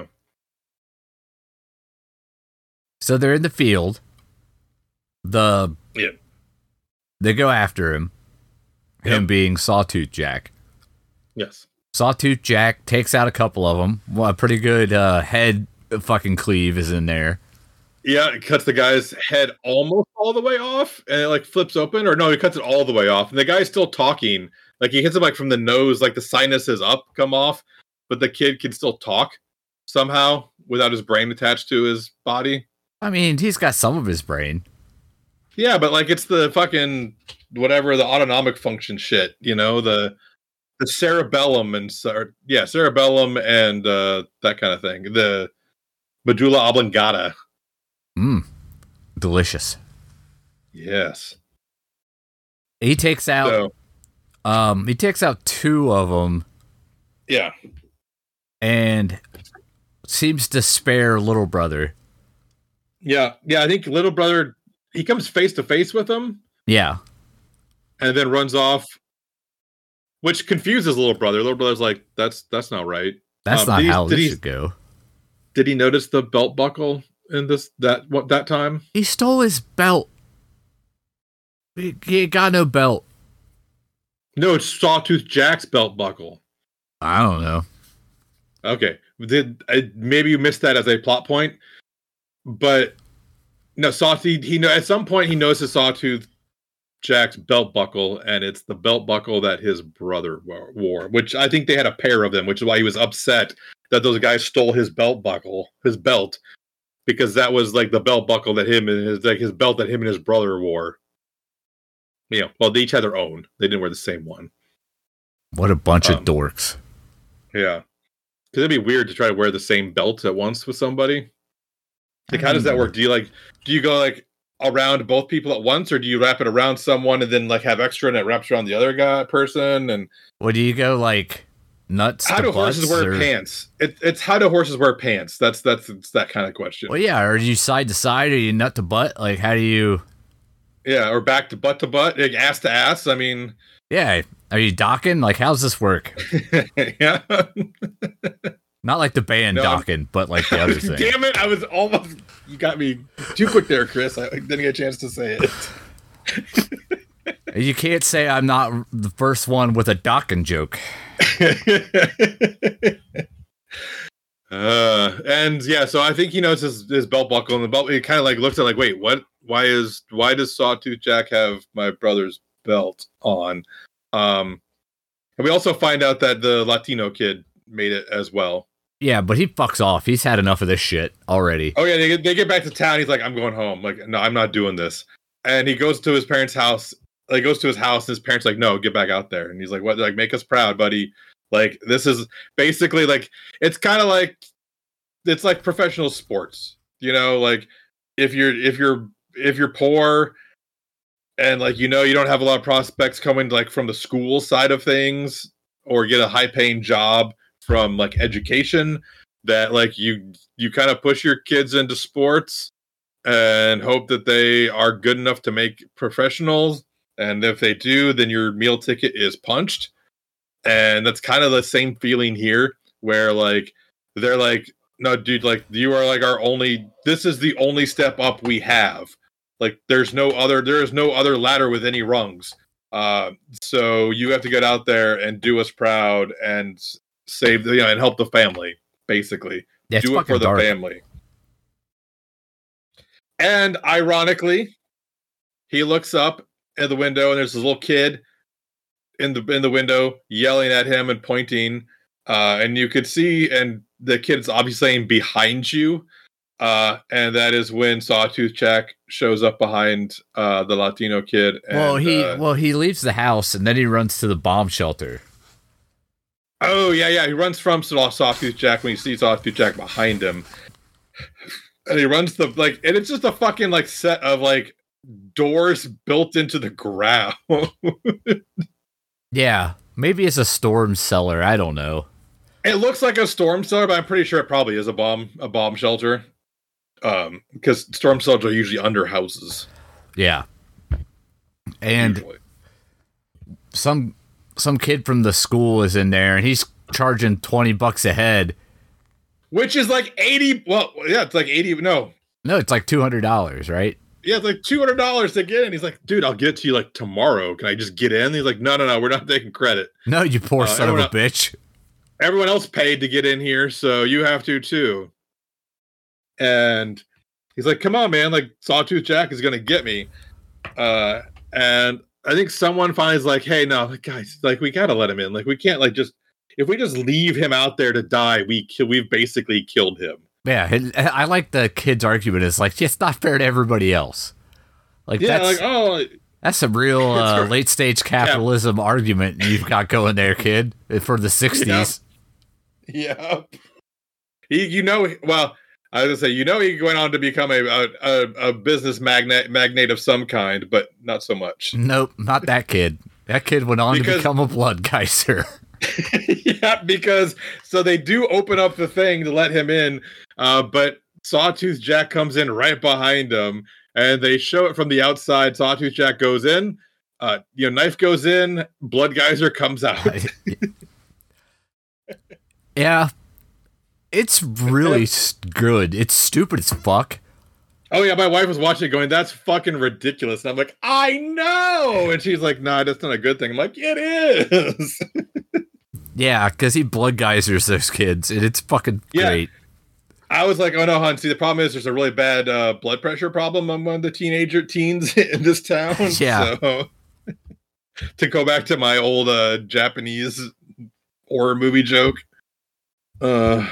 So they're in the field. The Yeah. They go after him. Him Yep. being Sawtooth Jack. Yes. Sawtooth Jack takes out a couple of them. Well, a pretty good uh, head fucking cleave is in there. Yeah, it cuts the guy's head almost all the way off, and it like flips open, or no, he cuts it all the way off, and the guy's still talking. Like, he hits him like from the nose, like the sinuses up come off, but the kid can still talk somehow without his brain attached to his body. I mean, he's got some of his brain. Yeah, but like it's the fucking whatever the autonomic function shit, you know, the the cerebellum and cer- yeah, cerebellum and uh, that kind of thing. The medulla oblongata. Mmm. Delicious. Yes. He takes out So um he takes out two of them yeah, and seems to spare little brother. yeah, yeah. I think little brother he comes face to face with him Yeah. and then runs off, which confuses little brother. Little brother's like, "That's that's not right." That's Um, not did he- how did this he- should go. Did he notice the belt buckle in this that what that time? He stole his belt. He, he ain't got no belt. No, it's Sawtooth Jack's belt buckle. I don't know. Okay, did I, maybe you missed that as a plot point, but no, Sawtooth. He know at some point he notices Sawtooth Jack's belt buckle, and it's the belt buckle that his brother wo- wore. Which I think they had a pair of them, which is why he was upset that those guys stole his belt buckle, his belt, because that was like the belt buckle that him and his like his belt that him and his brother wore. You know, well, they each had their own. They didn't wear the same one. What a bunch Um, of dorks. Yeah. Because it'd be weird to try to wear the same belt at once with somebody. Like, how does that work? Do you like, do you go like around both people at once, or do you wrap it around someone and then like have extra and it wraps around the other guy person? And Well, do you go like nuts how to do horses butts, wear or- pants? It, it's how do horses wear pants? That's that's it's that kind of question. Well, yeah, or do you side to side, or you nut to butt? Like, how do you... Yeah, or back to butt to butt, like ass to ass. I mean, Yeah, are you docking? Like, how's this work? yeah. Not like the band No, I'm- docking, but like the other thing. Damn it! I was almost. You got me too quick there, Chris. I didn't get a chance to say it. You can't say I'm not the first one with a docking joke. uh, and yeah, so I think he knows his, his belt buckle, and the belt. He kind of like looks at like, wait, what? Why is why does Sawtooth Jack have my brother's belt on? Um, and we also find out that the Latino kid made it as well. Yeah, but he fucks off. He's had enough of this shit already. Oh yeah, they get, they get back to town. He's like, I'm going home. Like, no, I'm not doing this. And he goes to his parents' house. Like, goes to his house, and his parents like, no, get back out there. And he's like, what? Like, make us proud, buddy. Like, this is basically like, it's kind of like, it's like professional sports. You know, like if you're if you're if you're poor, and like you know you don't have a lot of prospects coming like from the school side of things, or get a high paying job from like education, that like you you kind of push your kids into sports and hope that they are good enough to make professionals, and if they do, then your meal ticket is punched. And that's kind of the same feeling here, where like they're like, no dude, like you are like our only, this is the only step up we have. Like there's no other, there is no other ladder with any rungs. Uh, so you have to get out there and do us proud and save the, you know, and help the family, basically. Yeah, it's do it for fucking the dark. family. And ironically, he looks up at the window and there's this little kid in the in the window yelling at him and pointing. Uh, and you could see, and the kid's obviously saying behind you. Uh, and that is when Sawtooth Jack shows up behind uh, the Latino kid. And, well, he uh, well he leaves the house and then he runs to the bomb shelter. Oh, yeah, yeah. He runs from Sawtooth Jack when he sees Sawtooth Jack behind him. And he runs the, like, and it's just a fucking, like, set of, like, doors built into the ground. Yeah, maybe it's a storm cellar. I don't know. It looks like a storm cellar, but I'm pretty sure it probably is a bomb, a bomb shelter. Um, because storm cells are usually under houses. Yeah. And usually. some some kid from the school is in there and he's charging twenty bucks a head. Which is like eighty, well, yeah, it's like eighty, no. No, it's like two hundred dollars, right? Yeah, it's like two hundred dollars to get in. He's like, dude, I'll get it to you like tomorrow. Can I just get in? He's like, no, no, no, we're not taking credit. No, you poor Uh, son of a everyone- bitch. Everyone else paid to get in here, so you have to too. And he's like, come on, man, like Sawtooth Jack is gonna get me. Uh, and I think someone finally is like, hey, no, like, guys, like we gotta let him in. Like we can't like just, if we just leave him out there to die, we ki- we've basically killed him. Yeah, it- I like the kid's argument. It's like, it's not fair to everybody else. Like, Yeah, that's, like oh, that's a real That's uh, right. late stage capitalism argument you've got going there, kid, for the sixties. yeah. He, you know, well, I was gonna say, you know, he went on to become a a, a, a business magnate magnate of some kind, but not so much. Nope, not that kid. That kid went on Because- to become a blood geyser. Yeah, because so they do open up the thing to let him in, uh, but Sawtooth Jack comes in right behind him, and they show it from the outside. Sawtooth Jack goes in, uh, you know, knife goes in, blood geyser comes out. Yeah, it's really s- good. It's stupid as fuck. Oh yeah, my wife was watching it going, that's fucking ridiculous. And I'm like, I know. And she's like, nah, that's not a good thing. I'm like, it is. Yeah, because he blood geysers those kids, and it's fucking Yeah. great. I was like, oh no, hon. See, the problem is there's a really bad uh, blood pressure problem among the teenager teens in this town. Yeah. So to go back to my old uh, Japanese horror movie joke. Uh,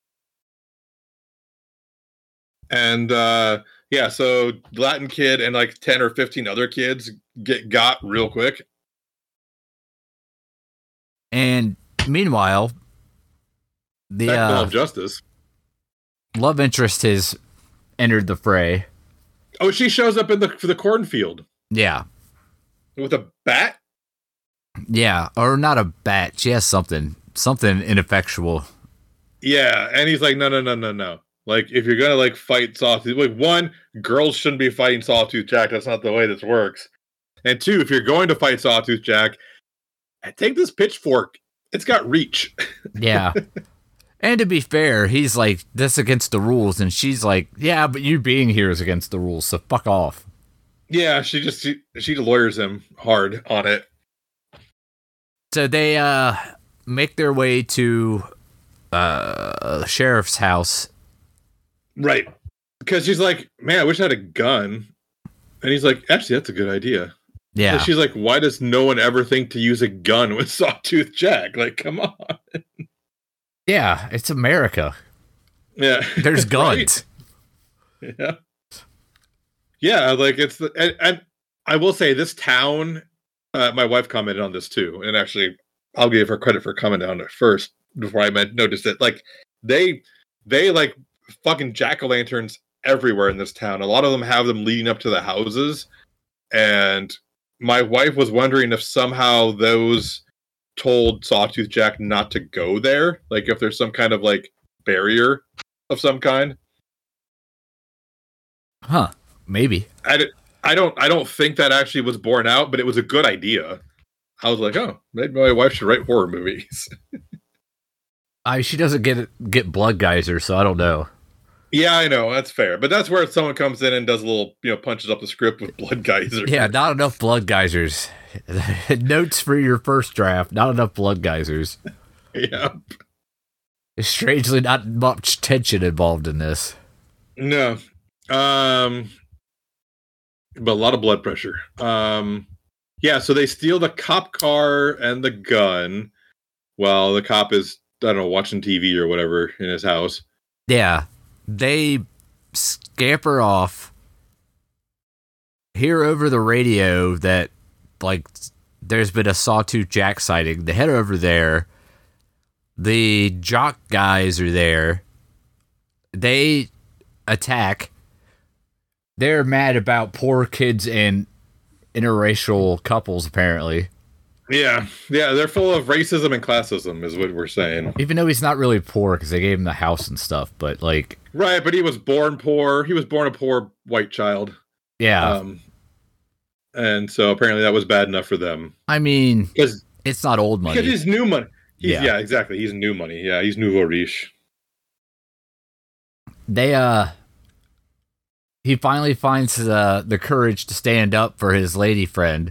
and uh, yeah, so Latin kid and like ten or fifteen other kids get got real quick. And meanwhile, the Technical uh, of justice. love interest has entered the fray. Oh, she shows up in the for the cornfield Yeah. with a bat. Yeah. Or not a bat. She has something. Something ineffectual. Yeah, and he's like, no, no, no, no, no. Like, if you're gonna like fight Sawtooth, like one, girls shouldn't be fighting Sawtooth Jack. That's not the way this works. And two, if you're going to fight Sawtooth Jack, take this pitchfork. It's got reach. Yeah. And to be fair, he's like, that's against the rules. And she's like, yeah, but you being here is against the rules. So fuck off. Yeah, she just, she, she lawyers him hard on it. So they uh, make their way to uh, the sheriff's house. Right. Because she's like, man, I wish I had a gun. And he's like, actually, that's a good idea. Yeah. And she's like, why does no one ever think to use a gun with Sawtooth Jack? Like, come on. Yeah, it's America. Yeah. There's guns. Right? Yeah. Yeah, like it's the, and, and I will say this town, uh, my wife commented on this too. And actually, I'll give her credit for commenting on it first before I meant noticed it. Like they, they like fucking jack-o'-lanterns everywhere in this town. A lot of them have them leading up to the houses. And my wife was wondering if somehow those told Sawtooth Jack not to go there. Like if there's some kind of like barrier of some kind. Huh. Maybe. I, d- I don't I don't think that actually was borne out, but it was a good idea. I was like, oh, maybe my wife should write horror movies. I she doesn't get get blood geyser, so I don't know. Yeah, I know, that's fair. But that's where someone comes in and does a little, you know, punches up the script with blood geyser. Yeah, not enough blood geysers. Notes for your first draft, not enough blood geysers. Yeah. There's strangely not much tension involved in this. No. Um but a lot of blood pressure. Um yeah, so they steal the cop car and the gun while the cop is, I don't know, watching T V or whatever in his house. Yeah. They scamper off, hear over the radio that, like, there's been a Sawtooth Jack sighting. They head over there. The jock guys are there. They attack. They're mad about poor kids and interracial couples, apparently. Yeah, yeah, they're full of racism and classism, is what we're saying. Even though he's not really poor because they gave him the house and stuff, but like, right, but he was born poor. He was born a poor white child. Yeah, um, and so apparently that was bad enough for them. I mean, because it's not old money. Because he's new money. He's, yeah. yeah, exactly. He's new money. Yeah, he's nouveau riche. They uh, he finally finds the the courage to stand up for his lady friend.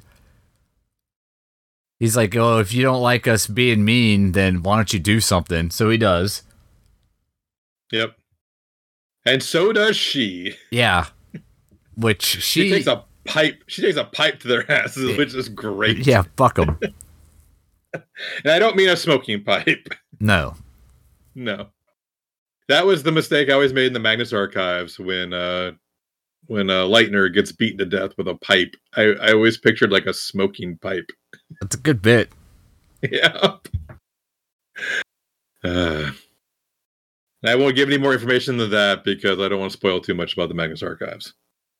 He's like, oh, if you don't like us being mean, then why don't you do something? So he does. Yep. And so does she. Yeah. Which she... she takes a pipe. She takes a pipe to their asses, which is great. Yeah, fuck them. And I don't mean a smoking pipe. No. No. That was the mistake I always made in the Magnus Archives when uh, when uh, Leitner gets beaten to death with a pipe. I, I always pictured like a smoking pipe. That's a good bit. Yeah. Uh, I won't give any more information than that because I don't want to spoil too much about the Magnus Archives.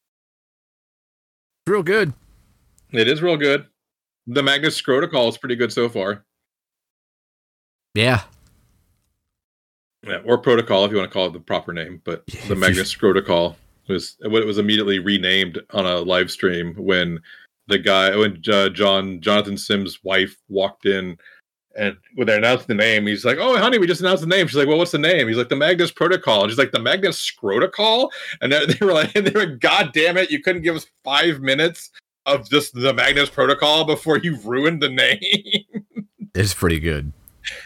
Real good. It is real good. The Magnus Scrotocol is pretty good so far. Yeah. Yeah, or Protocol if you want to call it the proper name, but the Magnus Scrotocol was what it was immediately renamed on a live stream when the guy, when uh, John Jonathan Sims' wife walked in, and when they announced the name, he's like, "Oh, honey, we just announced the name." She's like, "Well, what's the name?" He's like, "The Magnus Protocol." And she's like, "The Magnus Scrotocol?" And they, they were like, "They were, God damn it, you couldn't give us five minutes of just the Magnus Protocol before you ruined the name." It's pretty good.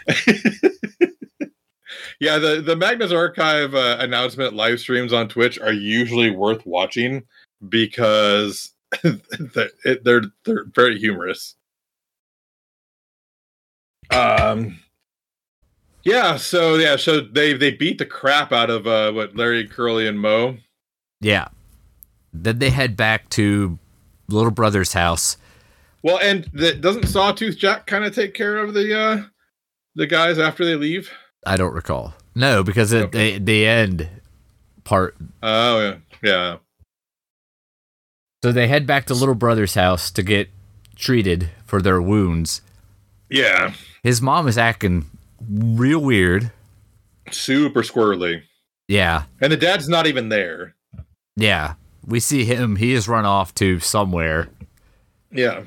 Yeah, the the Magnus Archive uh, announcement live streams on Twitch are usually worth watching because they're, they're they're very humorous. Um, yeah, so yeah, so they they beat the crap out of uh, what Larry, Curly, and Moe. Yeah. Then they head back to little brother's house Well, and the, doesn't Sawtooth Jack kind of take care of the uh, the guys after they leave? I don't recall. No, because at okay. the, the end part. Oh, yeah. Yeah. So they head back to little brother's house to get treated for their wounds. Yeah. His mom is acting real weird. Super squirrely. Yeah. And the dad's not even there. Yeah. We see him. He has run off to somewhere. Yeah.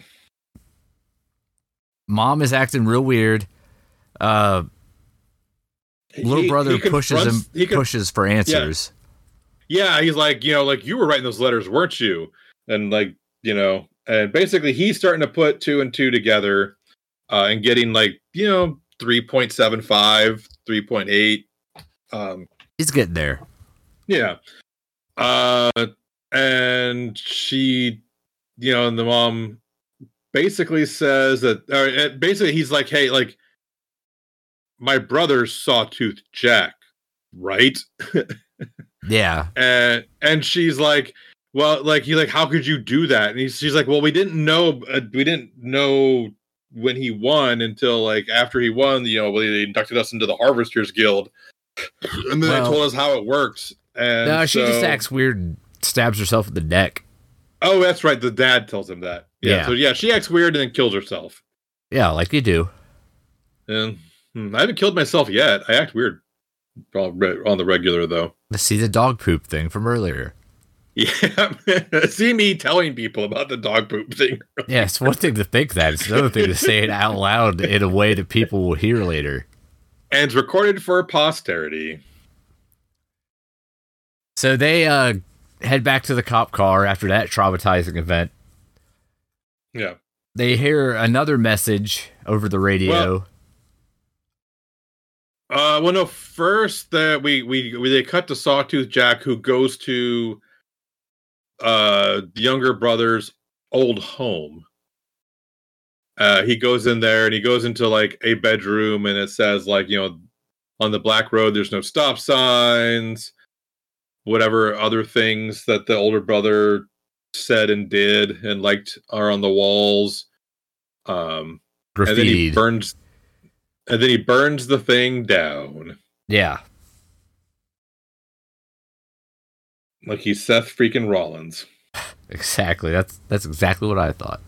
Mom is acting real weird. Uh, little he, brother he pushes him, he can, pushes for answers. Yeah. yeah, he's like, you know, like, you were writing those letters, weren't you? And like, you know, and basically he's starting to put two and two together uh, and getting like, you know, three point seven five, three point eight. Um, he's getting there. Yeah. Uh, and she, you know, and the mom basically says that, or basically he's like, hey, like, my brother's Sawtooth Jack, right? Yeah. And and she's like, well, like, he's like, how could you do that? And he's, she's like, well, we didn't know, uh, we didn't know when he won until like after he won, you know, they inducted us into the Harvesters Guild. And then well, they told us how it works. And no, she so, just acts weird and stabs herself in the neck. Oh, that's right. The dad tells him that. Yeah. yeah. So yeah, she acts weird and then kills herself. Yeah, like you do. And hmm, I haven't killed myself yet. I act weird on the regular though. Let's see the dog poop thing from earlier. Yeah, see me telling people about the dog poop thing. Yeah, it's one thing to think that. It's another thing to say it out loud in a way that people will hear later. And it's recorded for posterity. So they uh, head back to the cop car after that traumatizing event. Yeah. They hear another message over the radio. Well, uh, well no, first that we, we, we they cut to Sawtooth Jack, who goes to uh, the younger brother's old home. Uh, he goes in there and he goes into like a bedroom, and it says like, you know, on the black road, there's no stop signs, whatever other things that the older brother said and did and liked are on the walls. Um, Graffitied. And then he burns, and then he burns the thing down. Yeah. Like he's Seth freaking Rollins. Exactly. That's that's exactly what I thought.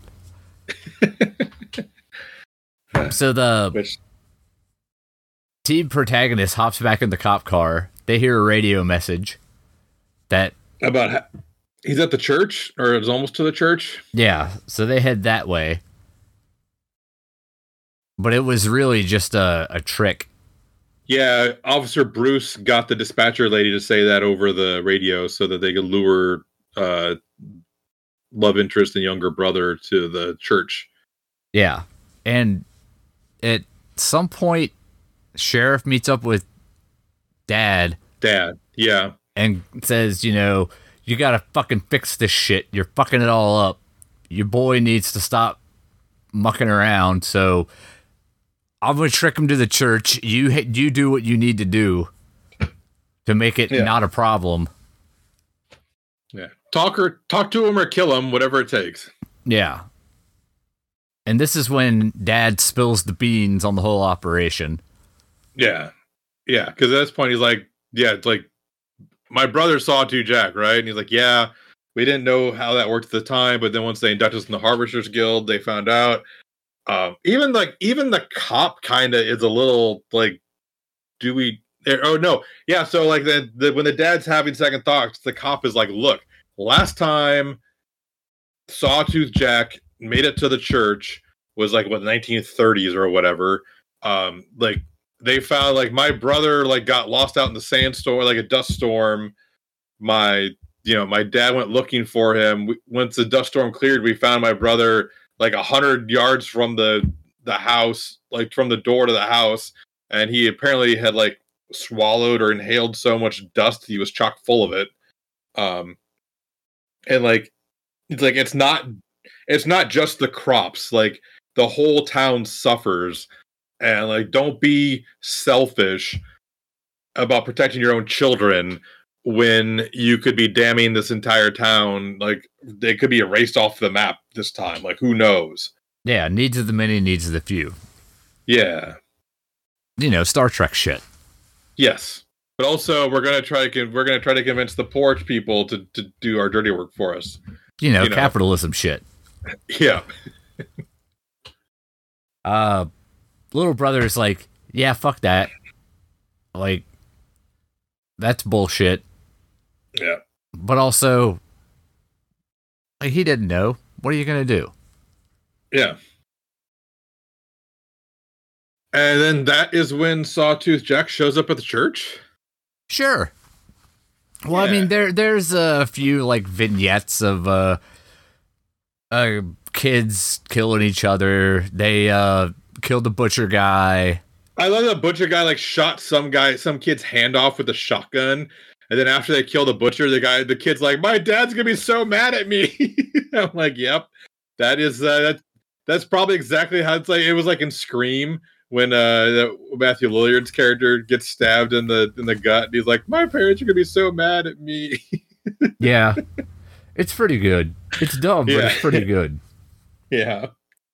So the Which... team protagonist hops back in the cop car. They hear a radio message that about ha- he's at the church, or is almost to the church. Yeah, so they head that way. But it was really just a, a trick. Yeah, Officer Bruce got the dispatcher lady to say that over the radio so that they could lure uh, love interest and younger brother to the church. Yeah, and at some point, Sheriff meets up with Dad. Dad, yeah. And says, you know, you gotta fucking fix this shit. You're fucking it all up. Your boy needs to stop mucking around, so I'm gonna trick him to the church. You you do what you need to do to make it yeah. not a problem. Yeah, talk or talk to him or kill him, whatever it takes. Yeah, and this is when Dad spills the beans on the whole operation. Yeah, yeah, because at this point he's like, yeah, it's like my brother saw two Jack, right? And he's like, yeah, we didn't know how that worked at the time, but then once they inducted us in the Harvesters Guild, they found out. Um, even like even the cop kind of is a little like, do we? Oh no, yeah. So like the, the when the dad's having second thoughts, the cop is like, look, last time Sawtooth Jack made it to the church was like what nineteen thirties or whatever. Um, like they found like my brother like got lost out in the sandstorm, like a dust storm. My you know my dad went looking for him. We, once the dust storm cleared, we found my brother like a hundred yards from the the house, like from the door to the house, and he apparently had like swallowed or inhaled so much dust he was chock full of it. Um, and like it's like it's not it's not just the crops, like the whole town suffers, and like don't be selfish about protecting your own children when you could be damning this entire town. Like, they could be erased off the map this time. Like, who knows? Yeah, needs of the many, needs of the few. Yeah. You know, Star Trek shit. Yes. But also, we're gonna try to we're gonna try to convince the poor people to, to do our dirty work for us. You know, you know. capitalism shit. Yeah. uh, little brother is like, yeah, fuck that. Like, that's bullshit. Yeah. But also, like, he didn't know. What are you gonna do? Yeah. And then that is when Sawtooth Jack shows up at the church. Sure. Well, yeah. I mean, there there's a few like vignettes of uh, uh kids killing each other. They uh killed the butcher guy. I love the butcher guy like shot some guy, some kid's hand off with a shotgun, and then after they kill the butcher, the guy, the kid's like, "My dad's gonna be so mad at me." I'm like, "Yep, that is uh, that. That's probably exactly how it's like." It was like in Scream. When uh, Matthew Lilliard's character gets stabbed in the in the gut, and he's like, "My parents are gonna be so mad at me." Yeah, it's pretty good. It's dumb, yeah. But it's pretty good. Yeah.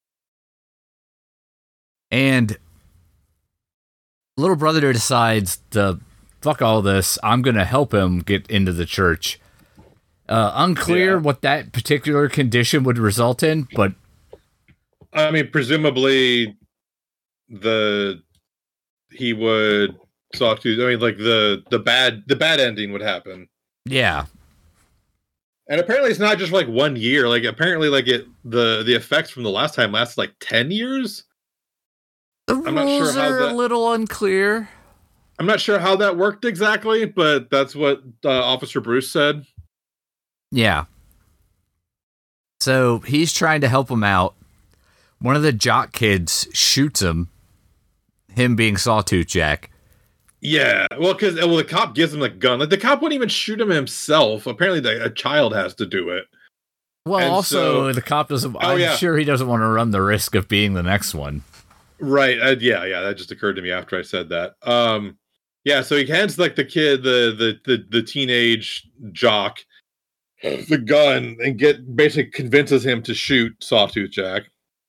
And little brother decides to fuck all this. I'm gonna help him get into the church. Uh, unclear yeah. what that particular condition would result in, but I mean, presumably. The he would Sawtooth. I mean, like the the bad the bad ending would happen. Yeah, and apparently it's not just like one year. Like apparently, like it the the effects from the last time lasted like ten years. The I'm not sure how are that, a little unclear. I'm not sure how that worked exactly, but that's what uh, Officer Bruce said. Yeah. So he's trying to help him out. One of the jock kids shoots him. Him being Sawtooth Jack. Yeah, well, because well, the cop gives him a gun. Like the cop wouldn't even shoot him himself. Apparently, the, a child has to do it. Well, and also so, the cop doesn't. Oh, I'm yeah. sure he doesn't want to run the risk of being the next one. Right? Uh, yeah, yeah. That just occurred to me after I said that. Um, yeah. So he hands like the kid, the the the, the teenage jock, the gun, and get basically convinces him to shoot Sawtooth Jack.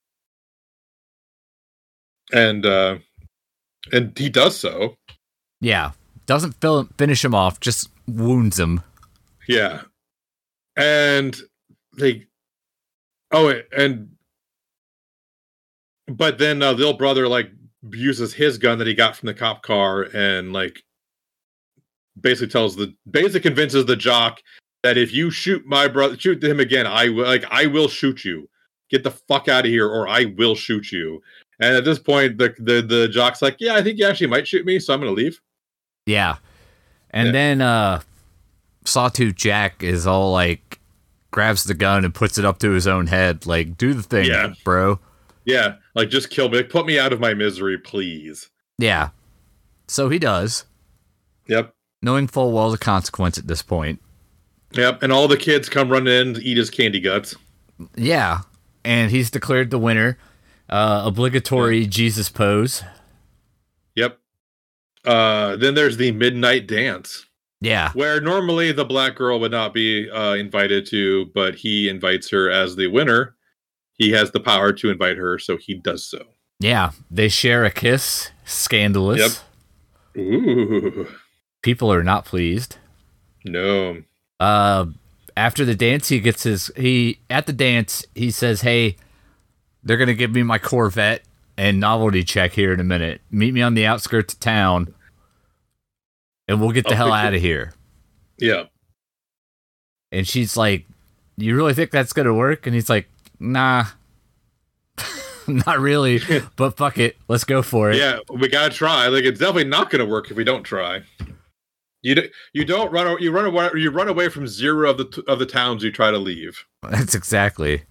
And. uh And he does so. Yeah. Doesn't fill, finish him off, just wounds him. Yeah. And they... Oh, and... But then uh, the little brother, like, uses his gun that he got from the cop car and, like, basically tells the... Basically convinces the jock that if you shoot my brother... Shoot him again, I will, like, I will shoot you. Get the fuck out of here or I will shoot you. And at this point, the, the the jock's like, yeah, I think you actually might shoot me, so I'm going to leave. Yeah. And yeah. then uh, Sawtooth Jack is all like, grabs the gun and puts it up to his own head. Like, do the thing, yeah. bro. Yeah. Like, just kill me. Like, put me out of my misery, please. Yeah. So he does. Yep. Knowing full well the consequence at this point. Yep. And all the kids come running in to eat his candy guts. Yeah. And he's declared the winner. Uh, obligatory yep. Jesus pose. Yep. Uh, then there's the midnight dance. Yeah. Where normally the black girl would not be uh, invited to, but he invites her as the winner. He has the power to invite her, so he does so. Yeah. They share a kiss. Scandalous. Yep. Ooh. People are not pleased. No. Uh, after the dance, he gets his... He At the dance, he says, hey... They're going to give me my Corvette and novelty check here in a minute. Meet me on the outskirts of town, and we'll get the I'll hell out of here. Yeah. And she's like, you really think that's going to work? And he's like, nah. Not really, but fuck it. Let's go for it. Yeah, we got to try. Like, it's definitely not going to work if we don't try. You, do, you don't run you run away you run away from zero of the of the towns you try to leave. That's exactly.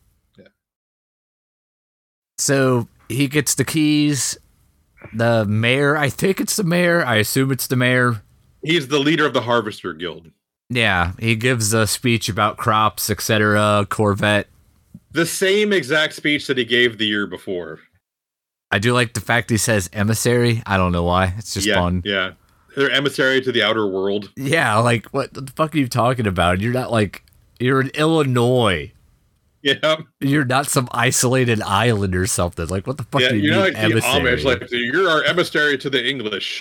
So he gets the keys. The mayor, I think it's the mayor. I assume it's the mayor. He's the leader of the Harvester Guild. Yeah, he gives a speech about crops, et cetera. Corvette. The same exact speech that he gave the year before. I do like the fact he says emissary. I don't know why. It's just yeah, fun. Yeah. they're emissary to the outer world. Yeah, like what the fuck are you talking about? You're not like you're in Illinois. Yeah, you're not some isolated island or something. Like what the fuck? Yeah, do you you're mean not like emissary? the Amish. Like you're our emissary to the English.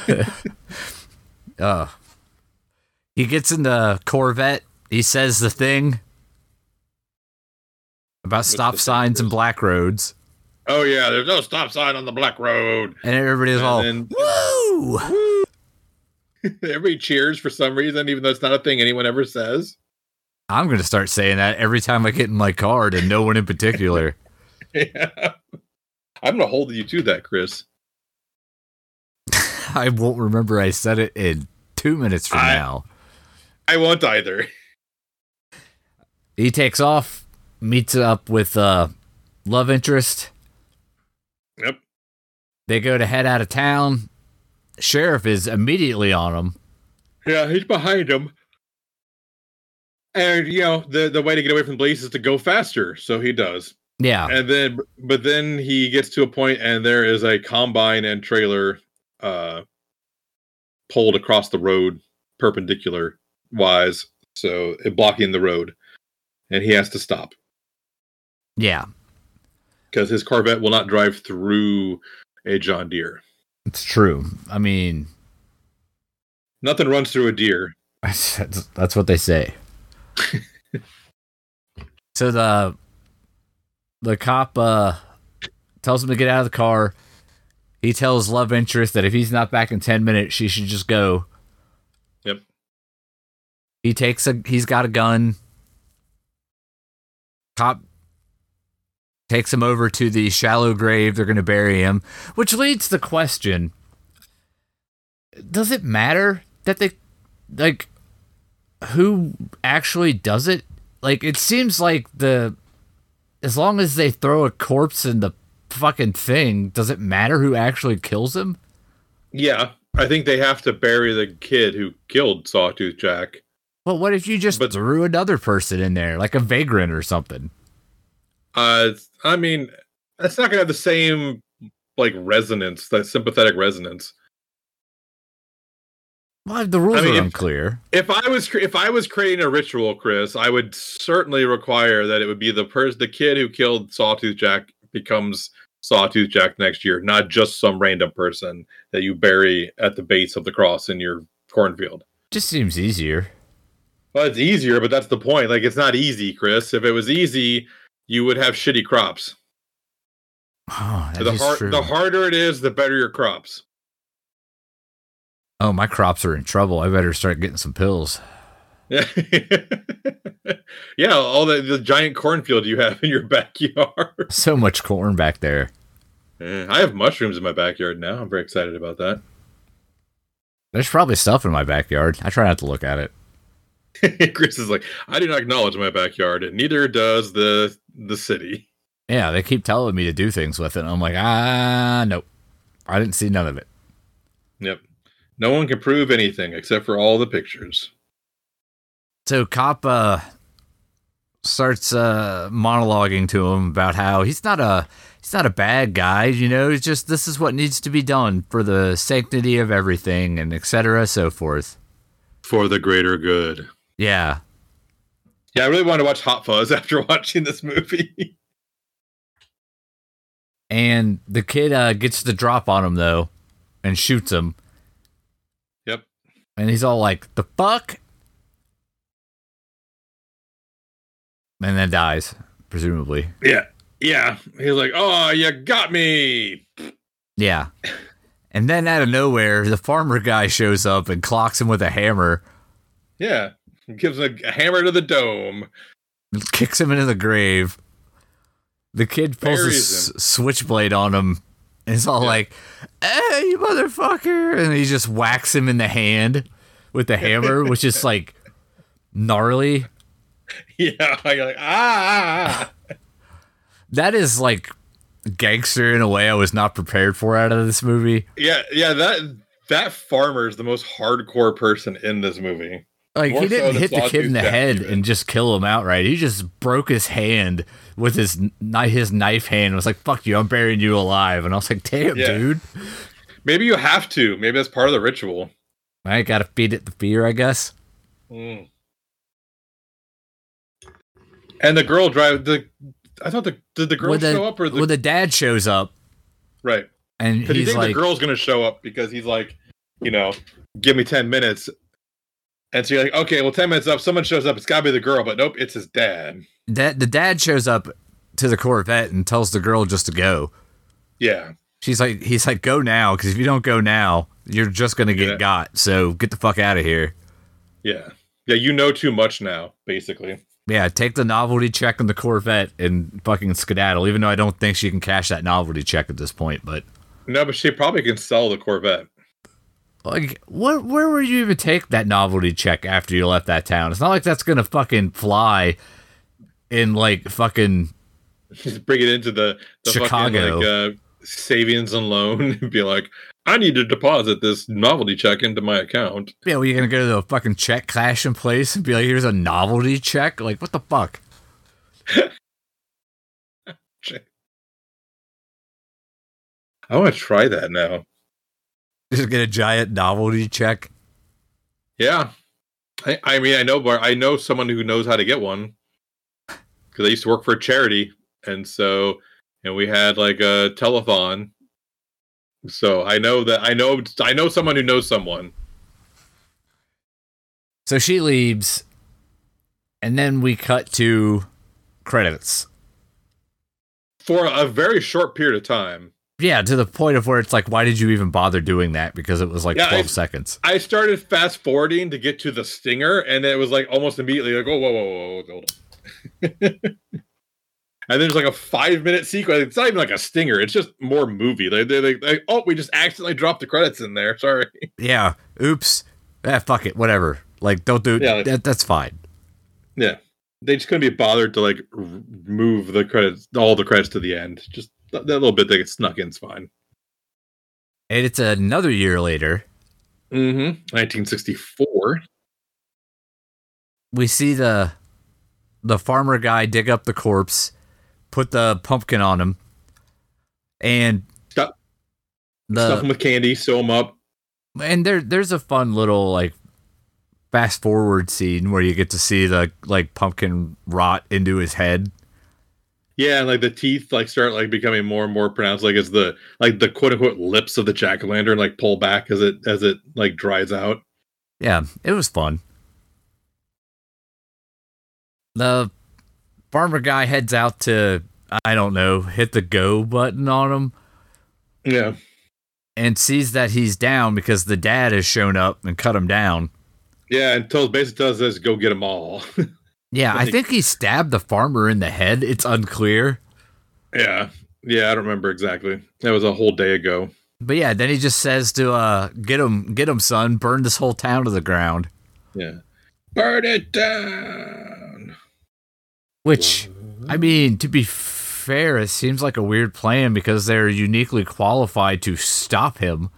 uh, he gets in the Corvette. He says the thing about What's stop the signs thing? and black roads. Oh yeah, there's no stop sign on the black road. And everybody's And all, then- woo! Woo! Everybody cheers for some reason, even though it's not a thing anyone ever says. I'm going to start saying that every time I get in my car to no one in particular. Yeah. I'm going to hold you to that, Chris. I won't remember I said it in two minutes from I- now. I won't either. He takes off, meets up with uh, love interest. Yep. They go to head out of town. Sheriff is immediately on him. Yeah, he's behind him. And, you know, the, the way to get away from the police is to go faster. So he does. Yeah. And then, but then he gets to a point and there is a combine and trailer uh, pulled across the road perpendicular wise. So it blocking the road. And he has to stop Yeah. because his Corvette will not drive through a John Deere. It's true. I mean, Nothing runs through a deer. that's, that's what they say. So the the cop uh, tells him to get out of the car. He tells love interest that if he's not back in ten minutes, she should just go. Yep. He takes a. He's got a gun. Cop takes him over to the shallow grave. They're going to bury him, which leads to the question: does it matter that they like who actually does it? Like, it seems like the as long as they throw a corpse in the fucking thing, does it matter who actually kills him? Yeah. I think they have to bury the kid who killed Sawtooth Jack. Well, what if you just But- threw another person in there, like a vagrant or something? Uh, I mean, that's not going to have the same, like, resonance, that sympathetic resonance. Well, the rules I mean, are if- unclear. If I was cre- if I was creating a ritual, Chris, I would certainly require that it would be the person, the kid who killed Sawtooth Jack becomes Sawtooth Jack next year, not just some random person that you bury at the base of the cross in your cornfield. Just seems easier. Well, it's easier, but that's the point. Like, it's not easy, Chris. If it was easy, you would have shitty crops. Oh, that The, is har- true. the harder it is, the better your crops. Oh, my crops are in trouble. I better start getting some pills. Yeah, yeah. All the, the giant cornfield you have in your backyard. So much corn back there. Yeah, I have mushrooms in my backyard now. I'm very excited about that. There's probably stuff in my backyard. I try not to look at it. Chris is like, I do not acknowledge my backyard, and neither does the the city. Yeah, they keep telling me to do things with it. And I'm like, ah, nope. I didn't see none of it. Yep. No one can prove anything except for all the pictures. So Cop uh, starts uh, monologuing to him about how he's not a he's not a bad guy, you know. It's just this is what needs to be done for the sanctity of everything, and et cetera, so forth. For the greater good. Yeah, Yeah, I really want to watch Hot Fuzz after watching this movie. and the kid uh, gets the drop on him though, and shoots him. Yep. And he's all like, "The fuck," and then dies, presumably. Yeah. Yeah. He's like, oh, you got me. Yeah. And then out of nowhere, the farmer guy shows up and clocks him with a hammer, Yeah. He gives him a, a hammer to the dome. kicks him into the grave. The kid pulls a Buries s- switchblade on him, and it's all Yeah. like, "Hey, you motherfucker!" And he just whacks him in the hand with the hammer, which is like gnarly. Yeah. You're like, ah. ah, That is like gangster in a way I was not prepared for out of this movie. Yeah. Yeah. That that farmer is the most hardcore person in this movie. Like, More he so didn't than hit the kid Sawtooth in the Jack head even. and just kill him outright. He just broke his hand with his kni- his knife hand and was like, "Fuck you, I'm burying you alive." And I was like, "Damn, Yeah. dude." Maybe you have to. Maybe that's part of the ritual. I gotta feed it the fear, I guess. Mm. And the girl drive the. I thought the did the girl when the, show up or the when the dad shows up, right? And because you he's think like, the girl's gonna show up because he's like, you know, give me ten minutes, and so you're like, okay, well, ten minutes up, someone shows up, it's gotta be the girl, but nope, it's his dad. That the dad shows up to the Corvette and tells the girl just to go. Yeah, she's like, he's like, go now, because if you don't go now, you're just gonna get yeah. got. So get the fuck out of here. Yeah, yeah, you know too much now, basically. Yeah, take the novelty check on the Corvette and fucking skedaddle, even though I don't think she can cash that novelty check at this point, but... No, but she probably can sell the Corvette. Like, what? Where would you even take that novelty check after you left that town? It's not like that's gonna fucking fly in, like, fucking... Just bring it into the, the Chicago. Fucking, like, uh, savings and loan and be like, I need to deposit this novelty check into my account. Yeah, well, you're gonna go to the fucking check cashing place and be like, here's a novelty check? Like, what the fuck? I want to try that now. Just get a giant novelty check? Yeah. I, I mean, I know I know someone who knows how to get one. Because I used to work for a charity. And so, and we had like a telethon. So I know that I know I know someone who knows someone. So she leaves, and then we cut to credits for a very short period of time. Yeah, to the point of where it's like, why did you even bother doing that? Because it was like yeah, twelve I, seconds. I started fast forwarding to get to the stinger, and it was like almost immediately like, oh, whoa, whoa, whoa, whoa, hold on. And there's like a five minute sequence. It's not even like a stinger. It's just more movie. They, they, they, they, oh, we just accidentally dropped the credits in there. Sorry. Yeah. Oops. Ah, fuck it. Whatever. Like, don't do yeah, like, that. That's fine. Yeah. They just couldn't be bothered to like move the credits, all the credits to the end. Just that little bit that gets snuck in is fine. And it's another year later. Mm-hmm. nineteen sixty-four. We see the the farmer guy dig up the corpse, put the pumpkin on him, and stuff, the, stuff him with candy, sew him up. And there, there's a fun little like fast forward scene where you get to see the like pumpkin rot into his head. Yeah, and like the teeth like start like becoming more and more pronounced, like as the like the quote unquote lips of the jack-o'-lantern like pull back as it as it like dries out. Yeah, it was fun. The farmer guy heads out to, I don't know, hit the go button on him. Yeah. And sees that he's down because the dad has shown up and cut him down. Yeah, and tells basically tells us go get them all. Yeah, I think he stabbed the farmer in the head. It's unclear. Yeah. Yeah, I don't remember exactly. That was a whole day ago. But yeah, then he just says to uh get him, get him, son, burn this whole town to the ground. Yeah. Burn it down. Which, I mean, to be fair, it seems like a weird plan because they're uniquely qualified to stop him.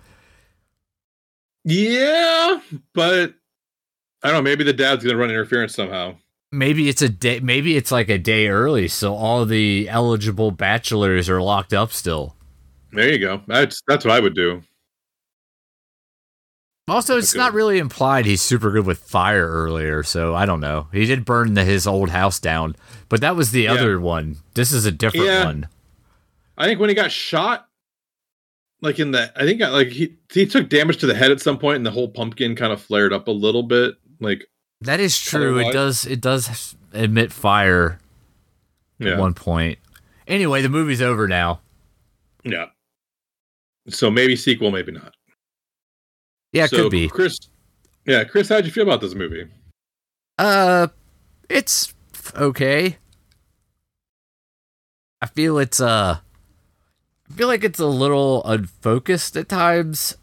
Yeah, but I don't know, maybe the dad's gonna run interference somehow. Maybe it's a day. Maybe it's like a day early, so all the eligible bachelors are locked up still. There you go. That's that's what I would do. Also, it's not really implied he's super good with fire earlier, so I don't know. He did burn the, his old house down, but that was the yeah. other one. This is a different yeah. one. I think when he got shot, like in the, I think like he he took damage to the head at some point, and the whole pumpkin kind of flared up a little bit, like. That is true. It does it does emit fire yeah. at one point. Anyway, the movie's over now. Yeah. So maybe sequel, maybe not. Yeah, it so could be. Chris, yeah, Chris, how'd you feel about this movie? Uh, it's okay. I feel it's uh, I feel like it's a little unfocused at times.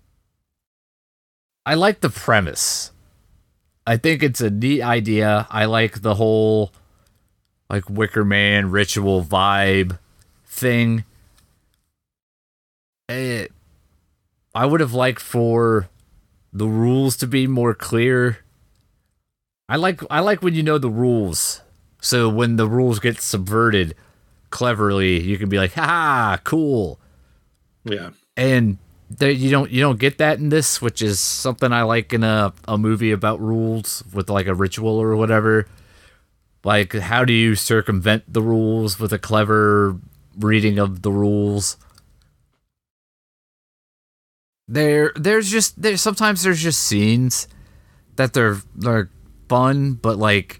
I like the premise. I think it's a neat idea. I like the whole like Wicker Man ritual vibe thing. It, I would have liked for the rules to be more clear. I like I like when you know the rules. So when the rules get subverted cleverly, you can be like, "Ha, cool." Yeah. And there, you don't you don't get that in this, which is something I like in a, a movie about rules with like a ritual or whatever. Like, how do you circumvent the rules with a clever reading of the rules? There, there's just there. Sometimes there's just scenes that they're they're fun, but like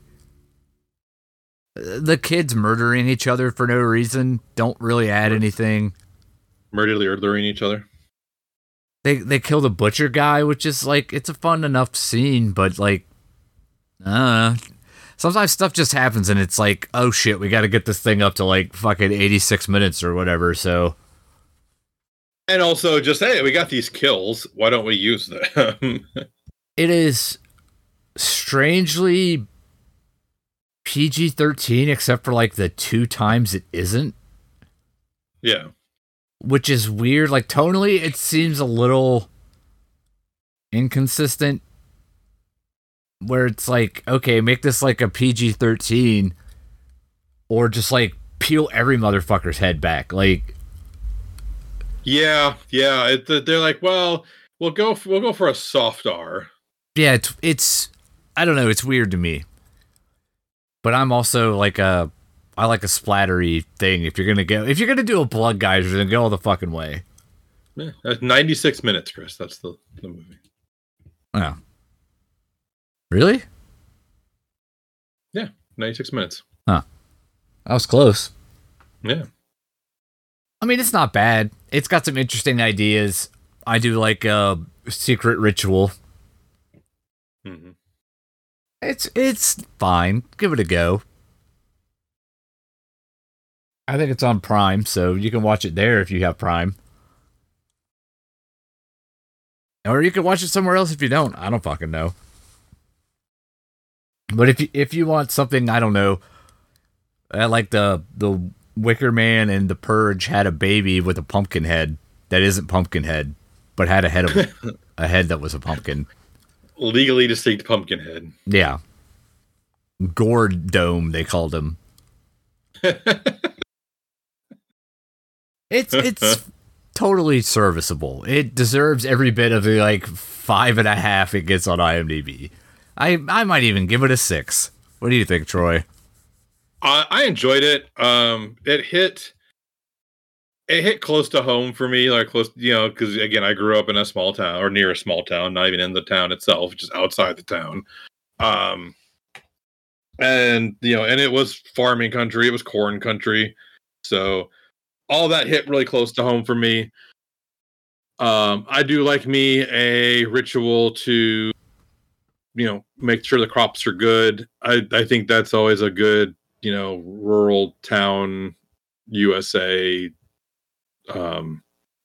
the kids murdering each other for no reason don't really add anything. Murdering each other. They they kill the butcher guy, which is like it's a fun enough scene, but like, uh, sometimes stuff just happens and it's like, oh shit, we got to get this thing up to like fucking eighty-six minutes or whatever. So. And also, just hey, we got these kills. Why don't we use them? It is strangely P G thirteen, except for like the two times it isn't. Yeah. Which is weird. Like, tonally, it seems a little inconsistent. Where it's like, okay, make this like a P G thirteen, or just like peel every motherfucker's head back. Like, yeah, yeah. It, they're like, well, we'll go, for, we'll go for a soft R. Yeah, it's, it's, I don't know. It's weird to me. But I'm also like a, I like a splattery thing. If you're gonna go, if you're gonna do a blood geyser, then go all the fucking way. Yeah, that's ninety-six minutes, Chris. That's the, the movie. Oh, really? Yeah, ninety-six minutes. Huh. That was close. Yeah. I mean, it's not bad. It's got some interesting ideas. I do like a secret ritual. Mm-hmm. It's it's fine. Give it a go. I think it's on Prime, so you can watch it there if you have Prime. Or you can watch it somewhere else if you don't. I don't fucking know. But if you, if you want something, I don't know, uh, like the the Wicker Man and the Purge had a baby with a pumpkin head that isn't Pumpkinhead, but had a head of a head that was a pumpkin. Legally distinct pumpkin head. Yeah. Gourd Dome, they called him. It's it's totally serviceable. It deserves every bit of the like five and a half it gets on IMDb. I I might even give it a six. What do you think, Troy? I, I enjoyed it. Um, it hit it hit close to home for me, like close, you know, because again, I grew up in a small town or near a small town, not even in the town itself, just outside the town. Um, and you know, and it was farming country, it was corn country, so all that hit really close to home for me. Um, I do like me a ritual to, you know, make sure the crops are good. I I think that's always a good, you know, rural town U S A um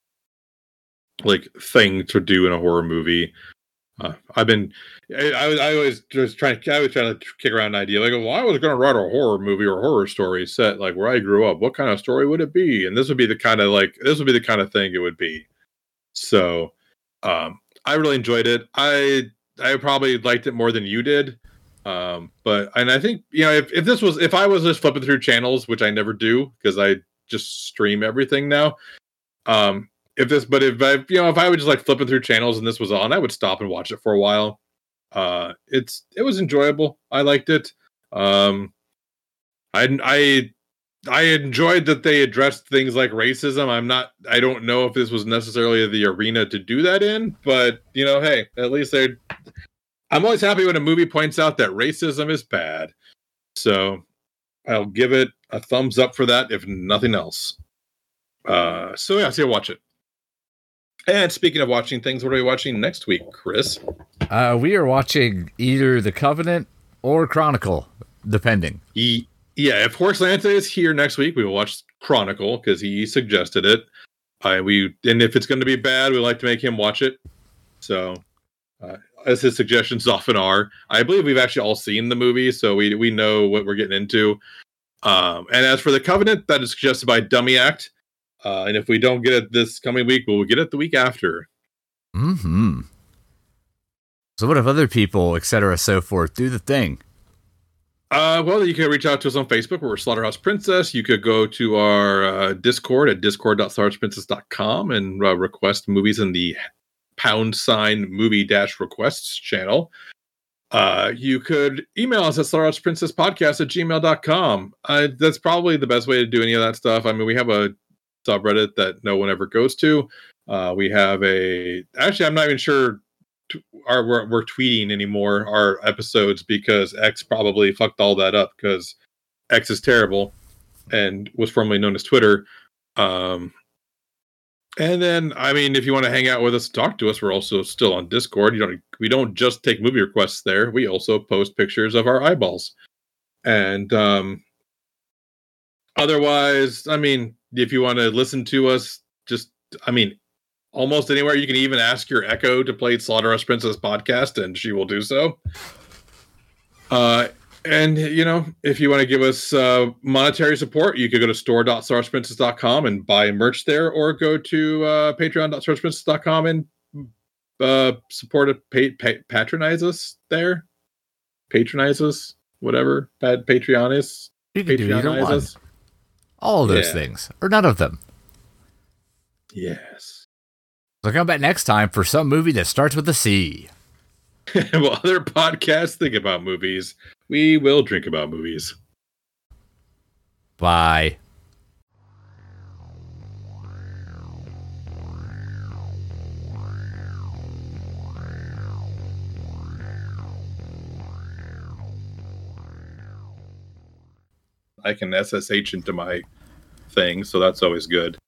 like thing to do in a horror movie. Uh, I've been, I, I was, I was just trying, I was trying to kick around an idea like, well, I was going to write a horror movie or horror story set like where I grew up. What kind of story would it be? And this would be the kind of like, this would be the kind of thing it would be. So, um, I really enjoyed it. I, I probably liked it more than you did. Um, but, and I think, you know, if, if this was, if I was just flipping through channels, which I never do because I just stream everything now, um, If this, but if I, you know, if I was just like flipping through channels and this was on, I would stop and watch it for a while. Uh, it's it was enjoyable. I liked it. Um, I I I enjoyed that they addressed things like racism. I'm not. I don't know if this was necessarily the arena to do that in, but you know, hey, at least they. I'm always happy when a movie points out that racism is bad. So I'll give it a thumbs up for that, if nothing else. Uh, so yeah, so watch it. And speaking of watching things, what are we watching next week, Chris? Uh, we are watching either The Covenant or Chronicle, depending. He, yeah, if Horse Lanta is here next week, we will watch Chronicle because he suggested it. Uh, we and if it's going to be bad, we like to make him watch it. So, uh, as his suggestions often are, I believe we've actually all seen the movie, so we we know what we're getting into. Um, and as for The Covenant, that is suggested by Dummy Act. Uh, and if we don't get it this coming week, we'll get it the week after. Mm-hmm. So what if other people, et cetera, so forth, do the thing? Uh, well, you can reach out to us on Facebook, where we're Slaughterhouse Princess. You could go to our uh, Discord at discord dot slaughterhouse princess dot com and uh, request movies in the pound sign movie dash requests channel. Uh, you could email us at slaughterhouse princess podcast at gmail dot com. Uh, that's probably the best way to do any of that stuff. I mean, we have a subreddit that no one ever goes to. Uh, we have a... Actually, I'm not even sure... Our, we're, we're tweeting anymore our episodes because X probably fucked all that up, because X is terrible and was formerly known as Twitter. Um, and then, I mean, if you want to hang out with us, talk to us, we're also still on Discord. You don't, we don't just take movie requests there. We also post pictures of our eyeballs. And um, otherwise, I mean, if you want to listen to us, just, I mean, almost anywhere. You can even ask your Echo to play Slaughterhouse Princess podcast, and she will do so. Uh, and, you know, if you want to give us uh, monetary support, you could go to store dot slaughterhouse princess dot com and buy merch there, or go to uh, patreon dot slaughterhouse princess dot com and uh, support it, pay, pay, patronize us there. Patronize us, whatever bad Patreon is. You can do either one. Us. All of those yeah. things, or none of them. Yes. So come back next time for some movie that starts with a C. While other podcasts think about movies, we will drink about movies. Bye. I can S S H into my thing, so that's always good.